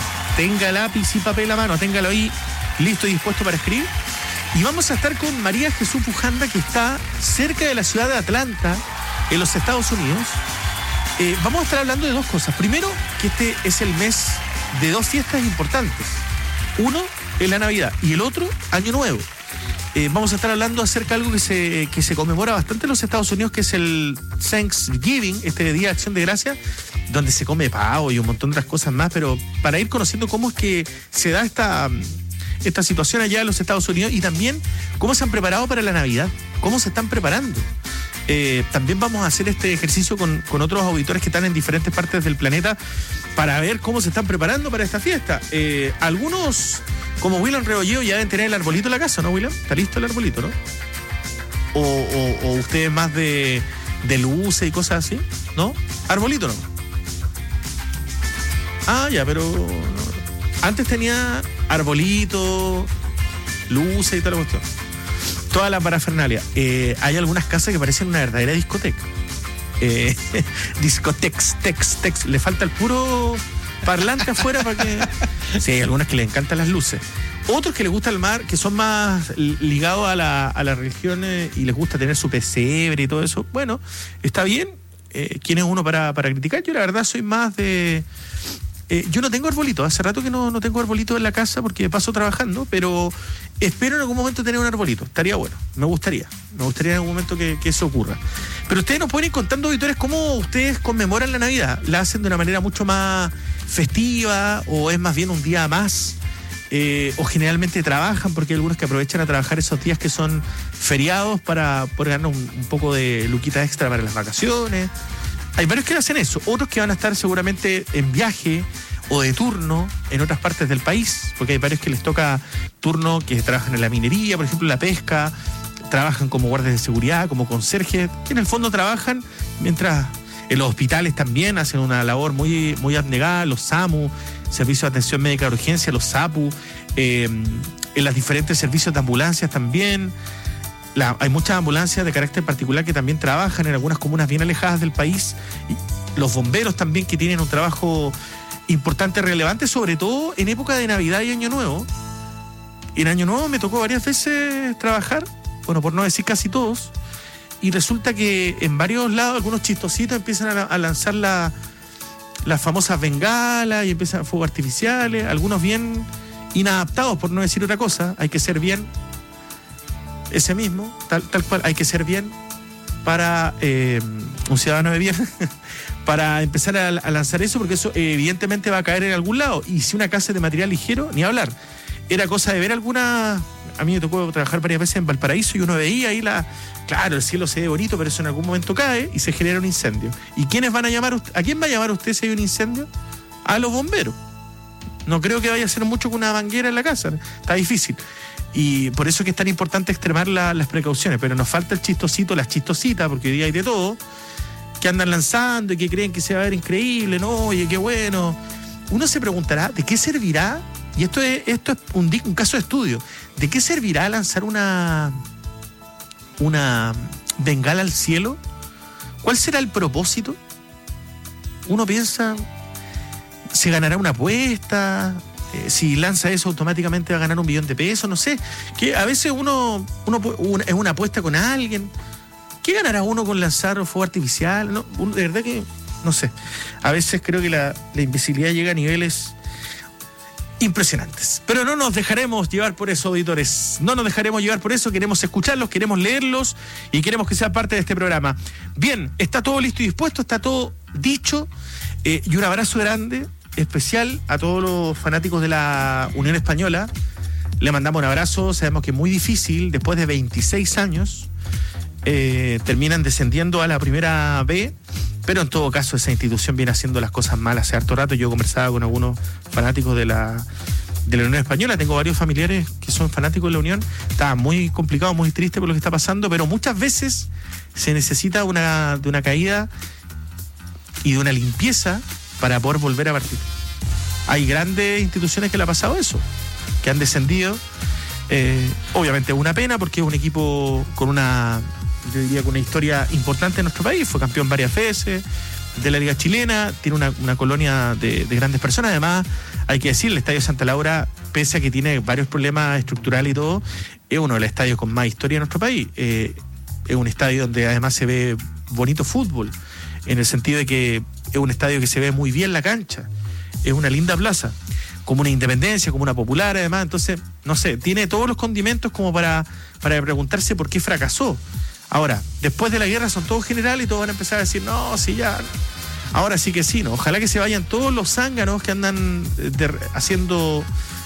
téngalo ahí listo y dispuesto para escribir. Y vamos a estar con María Jesús Pujanda, que está cerca de la ciudad de Atlanta, en los Estados Unidos. Vamos a estar hablando de dos cosas. Primero, que este es el mes de dos fiestas importantes. Uno es la Navidad y el otro, Año Nuevo. Vamos a estar hablando acerca de algo que se conmemora bastante en los Estados Unidos, que es el Thanksgiving, este Día de Acción de Gracias, donde se come pavo y un montón de otras cosas más, pero para ir conociendo cómo es que se da esta situación allá en los Estados Unidos y también cómo se han preparado para la Navidad, cómo se están preparando. También vamos a hacer este ejercicio con otros auditores que están en diferentes partes del planeta para ver cómo se están preparando para esta fiesta. Algunos, como William Rebolledo, ya deben tener el arbolito en la casa, ¿no, William? ¿Está listo el arbolito, no? ¿O ustedes más de luces y cosas así? ¿No? ¿Arbolito no? Ah, ya, pero antes tenía arbolito, luces y toda la cuestión. Toda la parafernalia. Hay algunas casas que parecen una verdadera discoteca. Discotex. Le falta el puro parlante afuera para que... Sí, hay algunas que les encantan las luces. Otros que les gusta el mar, que son más ligados a la religión y les gusta tener su pesebre y todo eso. Bueno, está bien. ¿Quién es uno para criticar? Yo la verdad soy más de... yo no tengo arbolito, hace rato que no tengo arbolito en la casa porque paso trabajando, pero espero en algún momento tener un arbolito, estaría bueno, me gustaría en algún momento que eso ocurra. Pero ustedes nos pueden ir contando, auditores, cómo ustedes conmemoran la Navidad. ¿La hacen de una manera mucho más festiva o es más bien un día más? O generalmente trabajan, porque hay algunos que aprovechan a trabajar esos días que son feriados para poder ganar un poco de luquita extra para las vacaciones. Hay varios que hacen eso, otros que van a estar seguramente en viaje o de turno en otras partes del país, porque hay varios que les toca turno, que trabajan en la minería, por ejemplo, en la pesca, trabajan como guardias de seguridad, como conserjes, que en el fondo trabajan, mientras en los hospitales también hacen una labor muy abnegada, los SAMU, Servicios de Atención Médica de Urgencia, los SAPU, en los diferentes servicios de ambulancias también. Hay muchas ambulancias de carácter particular que también trabajan en algunas comunas bien alejadas del país. Y los bomberos también, que tienen un trabajo importante, relevante, sobre todo en época de Navidad y Año Nuevo. En Año Nuevo me tocó varias veces trabajar, bueno, por no decir casi todos, y resulta que en varios lados algunos chistositos empiezan a lanzar las famosas bengalas y empiezan fuegos artificiales, algunos bien inadaptados, por no decir otra cosa. Hay que ser bien... Ese mismo, tal cual, hay que ser bien para un ciudadano de bien, para empezar a lanzar eso, porque eso evidentemente va a caer en algún lado. Y si una casa es de material ligero, ni hablar. Era cosa de ver alguna... A mí me tocó trabajar varias veces en Valparaíso y uno veía ahí claro, el cielo se ve bonito, pero eso en algún momento cae y se genera un incendio. ¿Y quiénes van a llamar? ¿A quién va a llamar usted si hay un incendio? A los bomberos. No creo que vaya a ser mucho con una manguera en la casa. Está difícil. Y por eso es que es tan importante extremar las precauciones. Pero nos falta el chistosito, las chistositas, porque hoy día hay de todo, que andan lanzando y que creen que se va a ver increíble, ¿no? Oye, qué bueno. Uno se preguntará, ¿de qué servirá? Y esto es un caso de estudio. ¿De qué servirá lanzar una bengala al cielo? ¿Cuál será el propósito? Uno piensa... ¿Se ganará una apuesta? Si lanza eso automáticamente va a ganar $1 millón, no sé. Que a veces uno es una apuesta con alguien. ¿Qué ganará uno con lanzar fuego artificial? No, de verdad que no sé. A veces creo que la invisibilidad llega a niveles impresionantes. Pero no nos dejaremos llevar por eso, auditores. No nos dejaremos llevar por eso. Queremos escucharlos, queremos leerlos y queremos que sea parte de este programa. Bien, está todo listo y dispuesto, está todo dicho. Y un abrazo grande, especial a todos los fanáticos de la Unión Española. Le mandamos un abrazo. Sabemos que es muy difícil, después de 26 años, terminan descendiendo a la primera B, pero en todo caso esa institución viene haciendo las cosas mal hace harto rato. Yo conversaba con algunos fanáticos de la Unión Española, tengo varios familiares que son fanáticos de la Unión. Está muy complicado, muy triste por lo que está pasando, pero muchas veces se necesita de una caída y de una limpieza para poder volver a partir. Hay grandes instituciones que le ha pasado eso, que han descendido. Obviamente es una pena porque es un equipo con una historia importante en nuestro país. Fue campeón varias veces de la Liga Chilena, tiene una colonia de grandes personas. Además, hay que decir, el Estadio Santa Laura, pese a que tiene varios problemas estructurales y todo, es uno de los estadios con más historia en nuestro país. Es un estadio donde además se ve bonito fútbol, en el sentido de que es un estadio que se ve muy bien la cancha, es una linda plaza, como una Independencia, como una Popular además. Entonces, no sé, tiene todos los condimentos como para preguntarse por qué fracasó. Ahora, después de la guerra son todos generales y todos van a empezar a decir, no, sí, ya, ahora sí que sí, ¿no? Ojalá que se vayan todos los zánganos que andan haciendo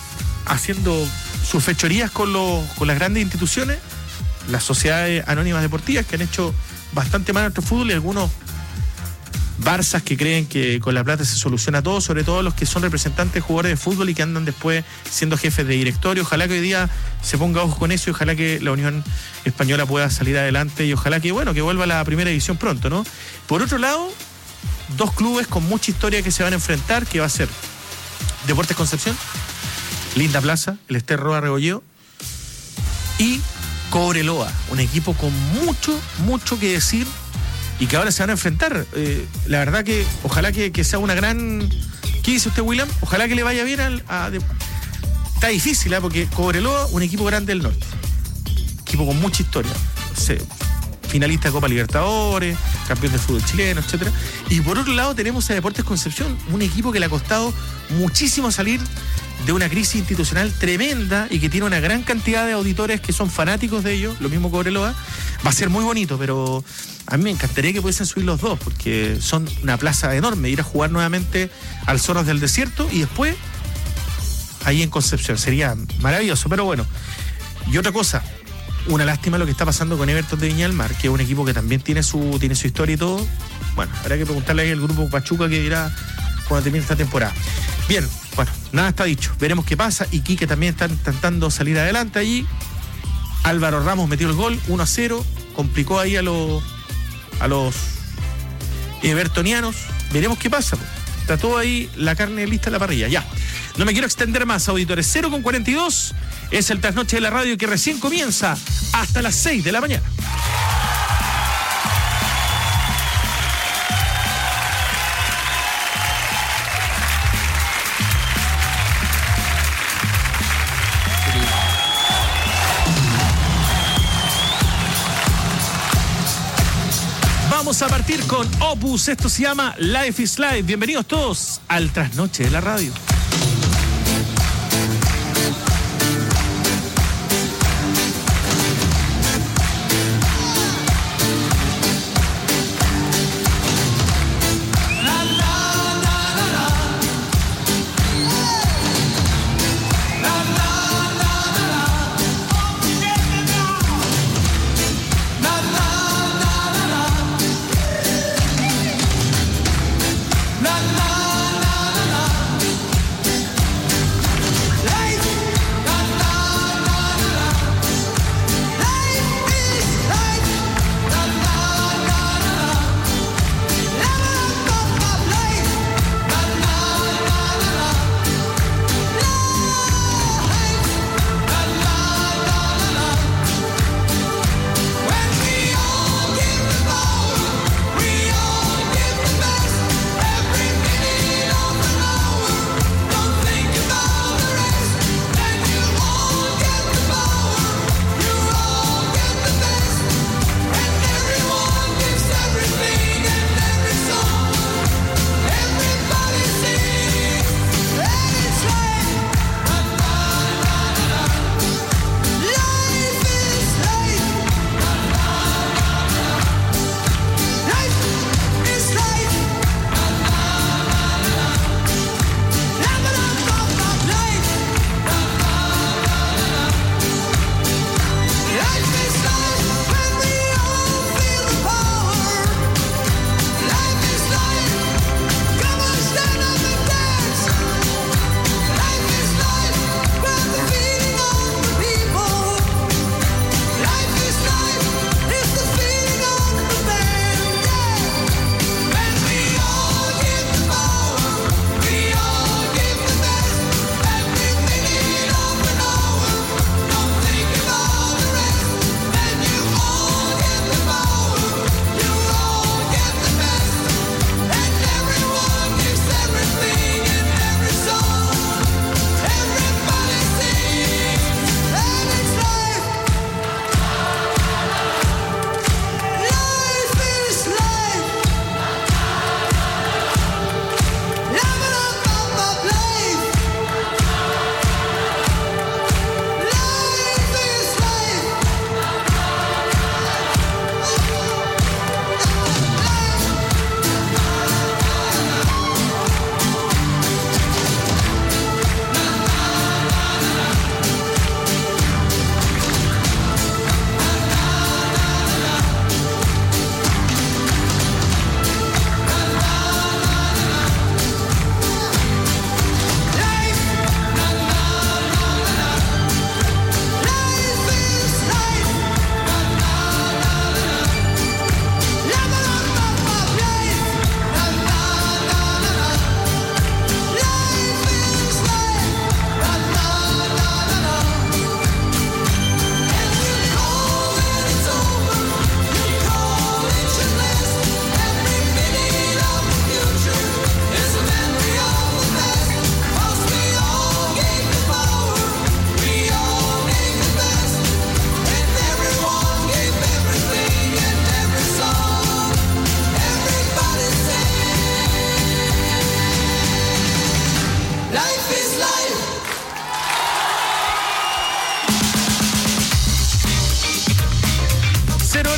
sus fechorías con las grandes instituciones, las sociedades anónimas deportivas que han hecho bastante mal a nuestro fútbol, y algunos barzas que creen que con la plata se soluciona todo, sobre todo los que son representantes de jugadores de fútbol y que andan después siendo jefes de directorio. Ojalá que hoy día se ponga ojo con eso y ojalá que la Unión Española pueda salir adelante y ojalá que vuelva a la primera división pronto, ¿no? Por otro lado, dos clubes con mucha historia que se van a enfrentar, que va a ser Deportes Concepción, linda plaza, el Ester Roa Regolleo, y Cobreloa, un equipo con mucho que decir y que ahora se van a enfrentar. La verdad que ojalá que sea una gran... ¿Qué dice usted, William? Ojalá que le vaya bien Está difícil, porque Cobreloa, un equipo grande del norte, equipo con mucha historia, finalista de Copa Libertadores, campeón de fútbol chileno, etcétera. Y por otro lado tenemos a Deportes Concepción, un equipo que le ha costado muchísimo salir de una crisis institucional tremenda y que tiene una gran cantidad de auditores que son fanáticos de ellos, lo mismo Cobreloa. Va a ser muy bonito, pero a mí me encantaría que pudiesen subir los dos, porque son una plaza enorme, ir a jugar nuevamente al Zorros del Desierto y después ahí en Concepción, sería maravilloso. Pero bueno, y otra cosa, una lástima lo que está pasando con Everton de Viña del Mar, que es un equipo que también tiene su historia y todo. Bueno, habrá que preguntarle ahí al grupo Pachuca que dirá cuando termine esta temporada. Bien, bueno, nada está dicho, veremos qué pasa. Y Quique también está intentando salir adelante allí. Álvaro Ramos metió el gol 1-0, complicó ahí a los evertonianos. Veremos qué pasa. Está todo ahí, la carne lista en la parrilla. Ya, no me quiero extender más, auditores. 0:42 es el trasnoche de la radio que recién comienza hasta las 6 de la mañana. Vamos a partir con Opus, esto se llama Life is Life. Bienvenidos todos al trasnoche de la radio.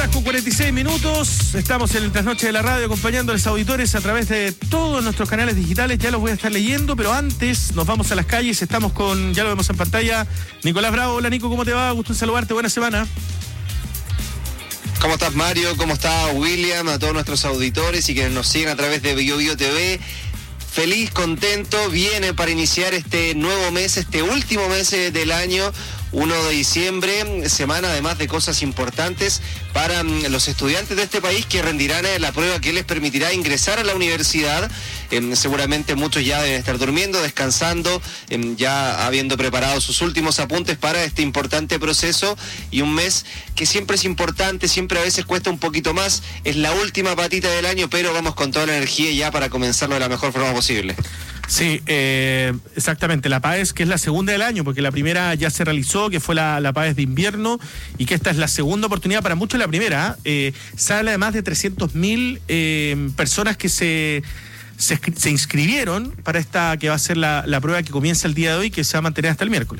horas con 46 minutos. Estamos en el Trasnoche de la Radio acompañando a los auditores a través de todos nuestros canales digitales. Ya los voy a estar leyendo, pero antes nos vamos a las calles. Estamos con, ya lo vemos en pantalla, Nicolás Bravo. Hola Nico, ¿cómo te va? Gusto en saludarte, buena semana. ¿Cómo estás, Mario? ¿Cómo está William? A todos nuestros auditores y quienes nos siguen a través de BioBio TV. Feliz, contento, viene para iniciar este nuevo mes, este último mes del año, 1 de diciembre, semana además de cosas importantes para los estudiantes de este país que rendirán la prueba que les permitirá ingresar a la universidad. Seguramente muchos ya deben estar durmiendo, descansando, ya habiendo preparado sus últimos apuntes para este importante proceso, y un mes que siempre es importante, siempre a veces cuesta un poquito más, es la última patita del año, pero vamos con toda la energía ya para comenzarlo de la mejor forma posible. Sí, exactamente, la PAES, que es la segunda del año, porque la primera ya se realizó, que fue la PAES de invierno, y que esta es la segunda oportunidad, para muchos la primera. Se habla de más de 300.000 personas que se inscribieron para esta que va a ser la prueba que comienza el día de hoy, que se va a mantener hasta el miércoles.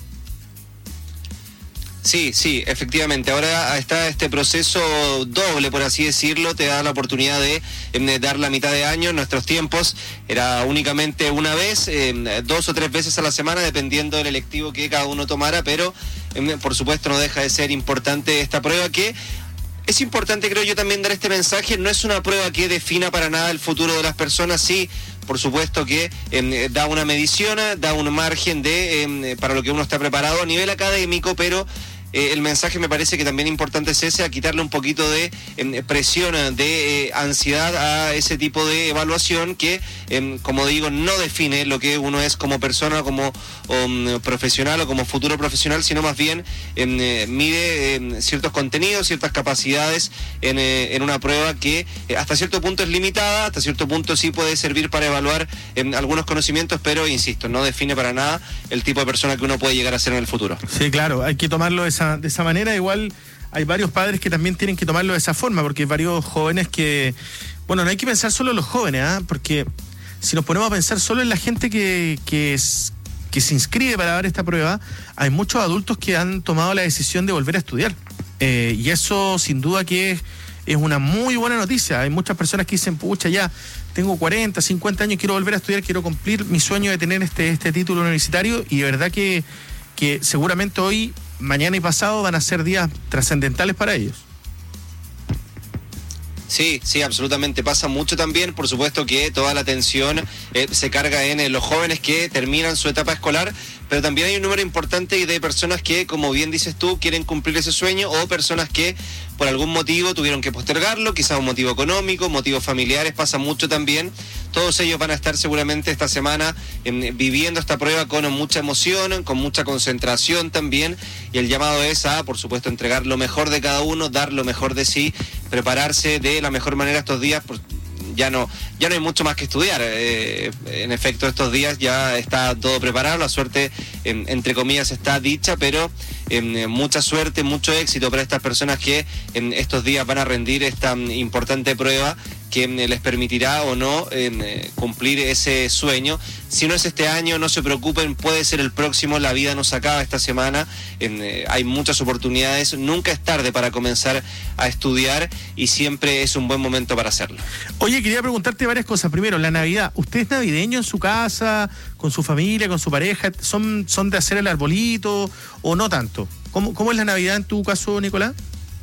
Sí, efectivamente. Ahora está este proceso doble, por así decirlo. Te da la oportunidad de dar la mitad de año. En nuestros tiempos era únicamente una vez, 2 o 3 veces a la semana, dependiendo del electivo que cada uno tomara, pero por supuesto no deja de ser importante esta prueba, que es importante, creo yo, también dar este mensaje. No es una prueba que defina para nada el futuro de las personas. Sí, por supuesto que da una medición, da un margen para lo que uno está preparado a nivel académico, pero el mensaje me parece que también importante es ese, a quitarle un poquito de presión, de ansiedad a ese tipo de evaluación que, como digo, no define lo que uno es como persona, como profesional o como futuro profesional, sino más bien mide ciertos contenidos, ciertas capacidades en una prueba que hasta cierto punto es limitada, hasta cierto punto sí puede servir para evaluar algunos conocimientos, pero insisto, no define para nada el tipo de persona que uno puede llegar a ser en el futuro. Sí, claro, hay que tomarlo de esa manera. Igual hay varios padres que también tienen que tomarlo de esa forma, porque hay varios jóvenes que, bueno, no hay que pensar solo en los jóvenes, porque si nos ponemos a pensar solo en la gente que se inscribe para dar esta prueba, hay muchos adultos que han tomado la decisión de volver a estudiar, y eso sin duda que es una muy buena noticia. Hay muchas personas que dicen, pucha, ya tengo 40, 50 años, quiero volver a estudiar, quiero cumplir mi sueño de tener este título universitario, y de verdad que seguramente hoy, mañana y pasado van a ser días trascendentales para ellos. Sí, absolutamente. Pasa mucho también, por supuesto que toda la atención se carga en los jóvenes que terminan su etapa escolar, pero también hay un número importante de personas que, como bien dices tú, quieren cumplir ese sueño, o personas que por algún motivo tuvieron que postergarlo, quizás un motivo económico, motivos familiares, pasa mucho también. Todos ellos van a estar seguramente esta semana viviendo esta prueba con mucha emoción, con mucha concentración también, y el llamado es a, por supuesto, entregar lo mejor de cada uno, dar lo mejor de sí, prepararse de la mejor manera estos días. Ya no hay mucho más que estudiar. En efecto, estos días ya está todo preparado, la suerte, entre comillas, está dicha, pero mucha suerte, mucho éxito para estas personas que en estos días van a rendir esta importante prueba que les permitirá o no cumplir ese sueño. Si no es este año, no se preocupen, puede ser el próximo. La vida nos acaba esta semana, hay muchas oportunidades, nunca es tarde para comenzar a estudiar, y siempre es un buen momento para hacerlo. Oye, quería preguntarte varias cosas. Primero, la Navidad, ¿usted es navideño en su casa, con su familia, con su pareja? ¿Son de hacer el arbolito o no tanto? ¿Cómo es la Navidad en tu caso, Nicolás?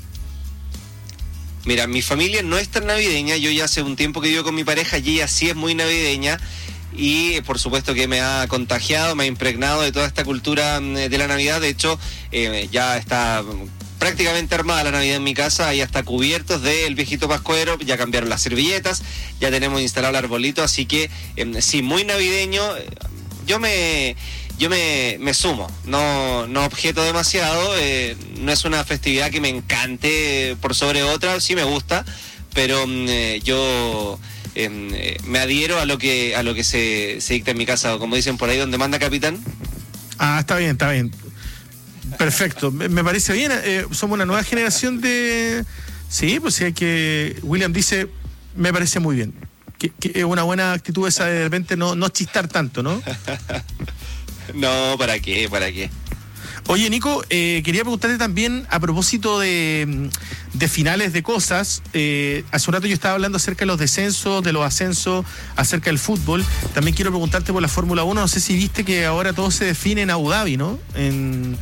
Mira, mi familia no es tan navideña. Yo ya hace un tiempo que vivo con mi pareja y ella sí es muy navideña, y por supuesto que me ha contagiado, me ha impregnado de toda esta cultura de la Navidad. De hecho, ya está prácticamente armada la Navidad en mi casa, hay hasta cubiertos del viejito pascuero, ya cambiaron las servilletas, ya tenemos instalado el arbolito, así que sí, muy navideño. Yo me sumo, no objeto demasiado, no es una festividad que me encante por sobre otra, sí me gusta, pero yo me adhiero a lo que se dicta en mi casa, como dicen por ahí, donde manda capitán. Está bien. Perfecto, me parece bien. Somos una nueva generación de... Sí, pues sí, hay que... William dice, me parece muy bien. Que es una buena actitud esa de repente no chistar tanto, ¿no? No, ¿para qué? Oye, Nico, quería preguntarte también a propósito de finales de cosas. Hace un rato yo estaba hablando acerca de los descensos, de los ascensos, acerca del fútbol. También quiero preguntarte por la Fórmula 1. No sé si viste que ahora todo se define en Abu Dhabi, ¿no? En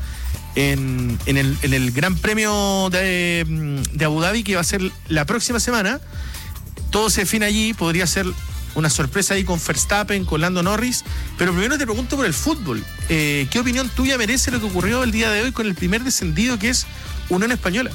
el Gran Premio de Abu Dhabi, que va a ser la próxima semana. Todo se define allí, podría ser una sorpresa ahí con Verstappen, con Lando Norris. Pero primero te pregunto por el fútbol. ¿Qué opinión tuya merece lo que ocurrió el día de hoy con el primer descendido, que es Unión Española?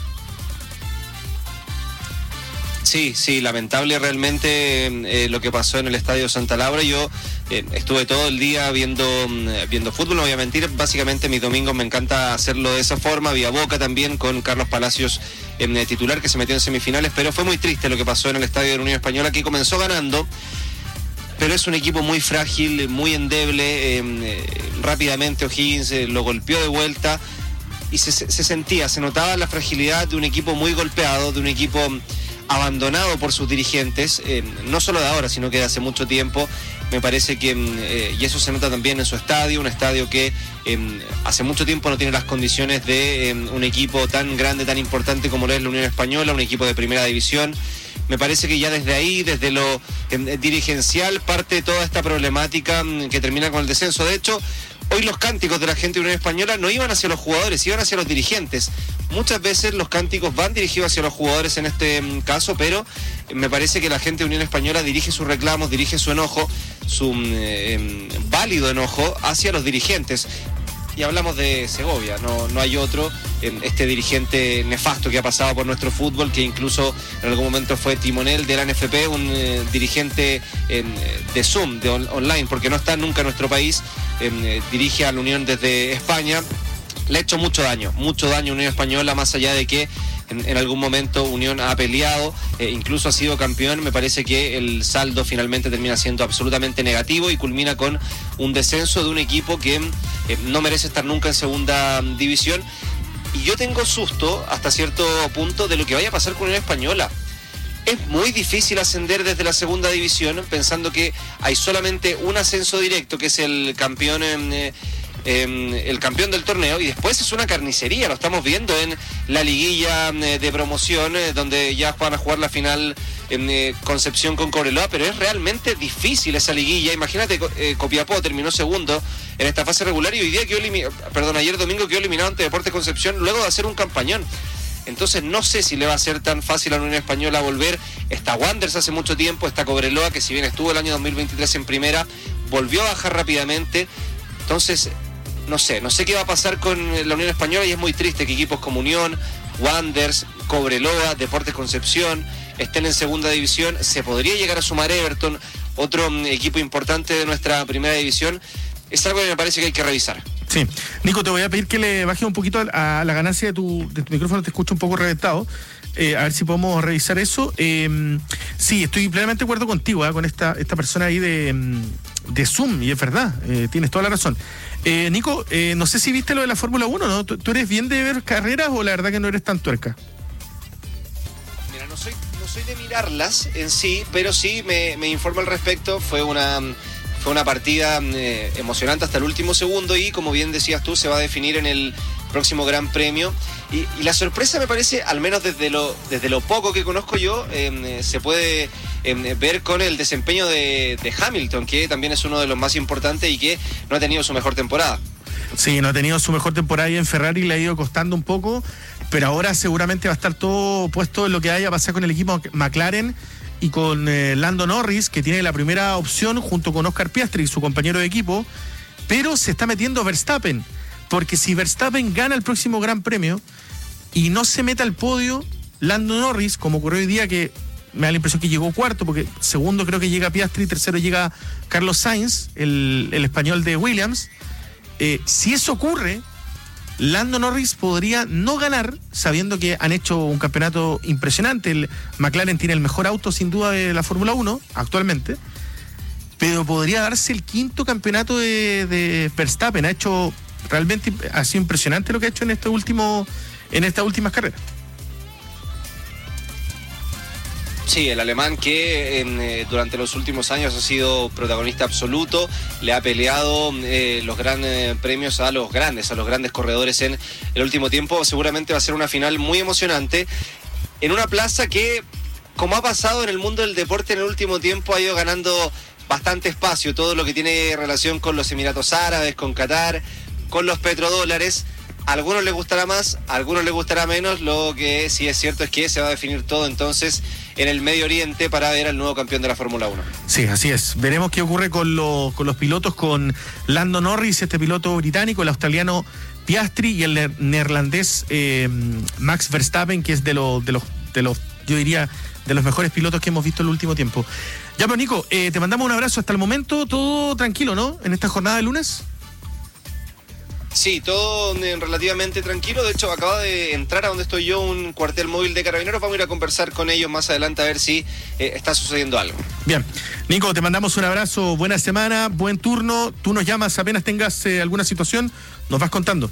Sí, lamentable realmente lo que pasó en el Estadio Santa Laura. Yo estuve todo el día viendo fútbol, no voy a mentir, básicamente mis domingos me encanta hacerlo de esa forma. Vi a Boca también con Carlos Palacios titular, que se metió en semifinales, pero fue muy triste lo que pasó en el Estadio de la Unión Española, que comenzó ganando, pero es un equipo muy frágil, muy endeble. Rápidamente O'Higgins lo golpeó de vuelta y se notaba la fragilidad de un equipo muy golpeado, de un equipo abandonado por sus dirigentes, no solo de ahora, sino que de hace mucho tiempo. Me parece que, y eso se nota también en su estadio, un estadio que hace mucho tiempo no tiene las condiciones de un equipo tan grande, tan importante como lo es la Unión Española, un equipo de primera división. Me parece que ya desde ahí, desde lo dirigencial, parte toda esta problemática que termina con el descenso. De hecho, hoy los cánticos de la gente de Unión Española no iban hacia los jugadores, iban hacia los dirigentes. Muchas veces los cánticos van dirigidos hacia los jugadores en este caso, pero me parece que la gente de Unión Española dirige sus reclamos, dirige su enojo, su válido enojo hacia los dirigentes. Y hablamos de Segovia, no hay otro, este dirigente nefasto que ha pasado por nuestro fútbol, que incluso en algún momento fue timonel de la NFP, un dirigente de Zoom, de online, porque no está nunca en nuestro país, dirige a la Unión desde España. Le ha hecho mucho daño a Unión Española, más allá de que en algún momento Unión ha peleado, incluso ha sido campeón. Me parece que el saldo finalmente termina siendo absolutamente negativo y culmina con un descenso de un equipo que no merece estar nunca en segunda división. Y yo tengo susto hasta cierto punto de lo que vaya a pasar con Unión Española. Es muy difícil ascender desde la segunda división pensando que hay solamente un ascenso directo, que es el campeón del torneo, y después es una carnicería. Lo estamos viendo en la liguilla de promoción, donde ya van a jugar la final en Concepción con Cobreloa, pero es realmente difícil esa liguilla. Imagínate, Copiapó terminó segundo en esta fase regular y hoy día ayer domingo quedó eliminado ante Deportes Concepción luego de hacer un campañón. Entonces no sé si le va a ser tan fácil a la Unión Española volver. Está Wanderers hace mucho tiempo, está Cobreloa, que si bien estuvo el año 2023 en primera, volvió a bajar rápidamente. Entonces no sé qué va a pasar con la Unión Española, y es muy triste que equipos como Unión, Wanderers, Cobreloa, Deportes Concepción estén en segunda división. Se podría llegar a sumar Everton, otro equipo importante de nuestra primera división. Es algo que me parece que hay que revisar. Sí. Nico, te voy a pedir que le bajes un poquito a la ganancia de tu micrófono, te escucho un poco reventado. A ver si podemos revisar eso. Sí, estoy plenamente de acuerdo contigo, con esta persona ahí de Zoom, y es verdad, tienes toda la razón. Nico, no sé si viste lo de la Fórmula 1, ¿no? ¿Tú eres bien de ver carreras o la verdad que no eres tan tuerca? Mira, no soy de mirarlas en sí, pero sí me informo al respecto. Fue una partida emocionante hasta el último segundo, y como bien decías tú, se va a definir en el próximo Gran Premio. Y la sorpresa, me parece, al menos desde lo poco que conozco yo, se puede ver con el desempeño de Hamilton, que también es uno de los más importantes y que no ha tenido su mejor temporada. Sí, no ha tenido su mejor temporada, y en Ferrari le ha ido costando un poco, pero ahora seguramente va a estar todo puesto en lo que vaya a pasar con el equipo McLaren y con Lando Norris, que tiene la primera opción junto con Oscar Piastri, su compañero de equipo, pero se está metiendo Verstappen, porque si Verstappen gana el próximo Gran Premio y no se mete al podio, Lando Norris, como ocurrió hoy día, que me da la impresión que llegó cuarto, porque segundo creo que llega Piastri, tercero llega Carlos Sainz, el español de Williams. Si eso ocurre, Lando Norris podría no ganar, sabiendo que han hecho un campeonato impresionante. El McLaren tiene el mejor auto sin duda de la Fórmula 1 actualmente, pero podría darse el quinto campeonato de Verstappen. Ha sido impresionante lo que ha hecho en estas últimas carreras. Sí, el alemán que durante los últimos años ha sido protagonista absoluto, le ha peleado los grandes premios a los grandes corredores en el último tiempo. Seguramente va a ser una final muy emocionante en una plaza que, como ha pasado en el mundo del deporte en el último tiempo, ha ido ganando bastante espacio. Todo lo que tiene relación con los Emiratos Árabes, con Qatar, con los petrodólares. A algunos les gustará más, a algunos les gustará menos. Lo que sí es cierto es que se va a definir todo entonces en el Medio Oriente para ver al nuevo campeón de la Fórmula 1. Sí, así es. Veremos qué ocurre con los pilotos, con Lando Norris, este piloto británico, el australiano Piastri y el neerlandés Max Verstappen, que es de los, yo diría, de los mejores pilotos que hemos visto en el último tiempo. Ya, pues Nico, te mandamos un abrazo. Hasta el momento todo tranquilo, ¿no? En esta jornada de lunes. Sí, todo relativamente tranquilo. De hecho, acaba de entrar a donde estoy yo un cuartel móvil de carabineros. Vamos a ir a conversar con ellos más adelante a ver si está sucediendo algo. Bien, Nico, te mandamos un abrazo, buena semana, buen turno. Tú nos llamas apenas tengas alguna situación, nos vas contando.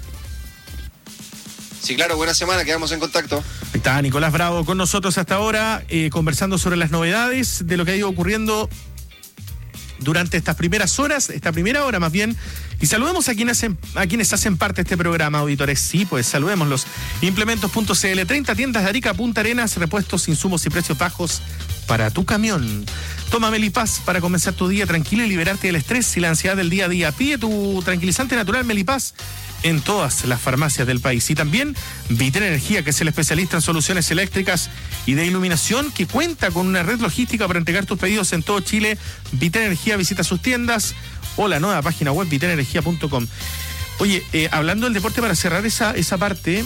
Sí, claro, buena semana, quedamos en contacto. Ahí está Nicolás Bravo con nosotros hasta ahora, conversando sobre las novedades de lo que ha ido ocurriendo durante estas primeras horas, esta primera hora más bien. Y saludemos a quienes hacen parte de este programa, auditores. Sí, pues saludémoslos. Implementos.cl, 30 tiendas de Arica, Punta Arenas, repuestos, insumos y precios bajos para tu camión. Toma Melipaz para comenzar tu día tranquilo y liberarte del estrés y la ansiedad del día a día. Pide tu tranquilizante natural Melipaz en todas las farmacias del país. Y también Vitel Energía, que es el especialista en soluciones eléctricas y de iluminación, que cuenta con una red logística para entregar tus pedidos en todo Chile. Vitel Energía, visita sus tiendas o la nueva página web vitelenergia.com. Oye, hablando del deporte, para cerrar esa parte,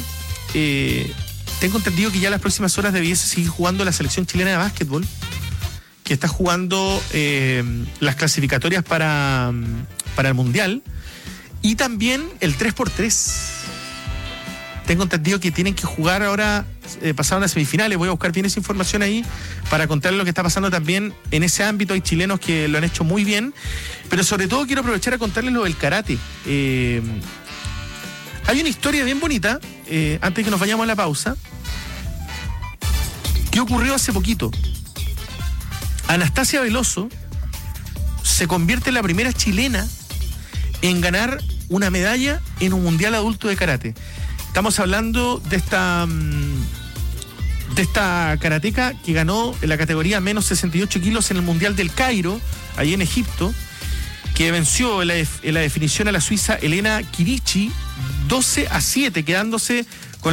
tengo entendido que ya las próximas horas debiese seguir jugando la selección chilena de básquetbol, que está jugando las clasificatorias para el Mundial. Y también el 3x3. Tengo entendido que tienen que jugar ahora, pasaron a semifinales. Voy a buscar bien esa información ahí para contarles lo que está pasando también en ese ámbito. Hay chilenos que lo han hecho muy bien. Pero sobre todo quiero aprovechar a contarles lo del karate. Hay una historia bien bonita, antes de que nos vayamos a la pausa, que ocurrió hace poquito. Anastasia Veloso se convierte en la primera chilena en ganar una medalla en un mundial adulto de karate. Estamos hablando de esta karateca que ganó en la categoría menos 68 kilos en el mundial del Cairo, ahí en Egipto, que venció en la definición a la suiza Elena Kirichi 12-7, quedándose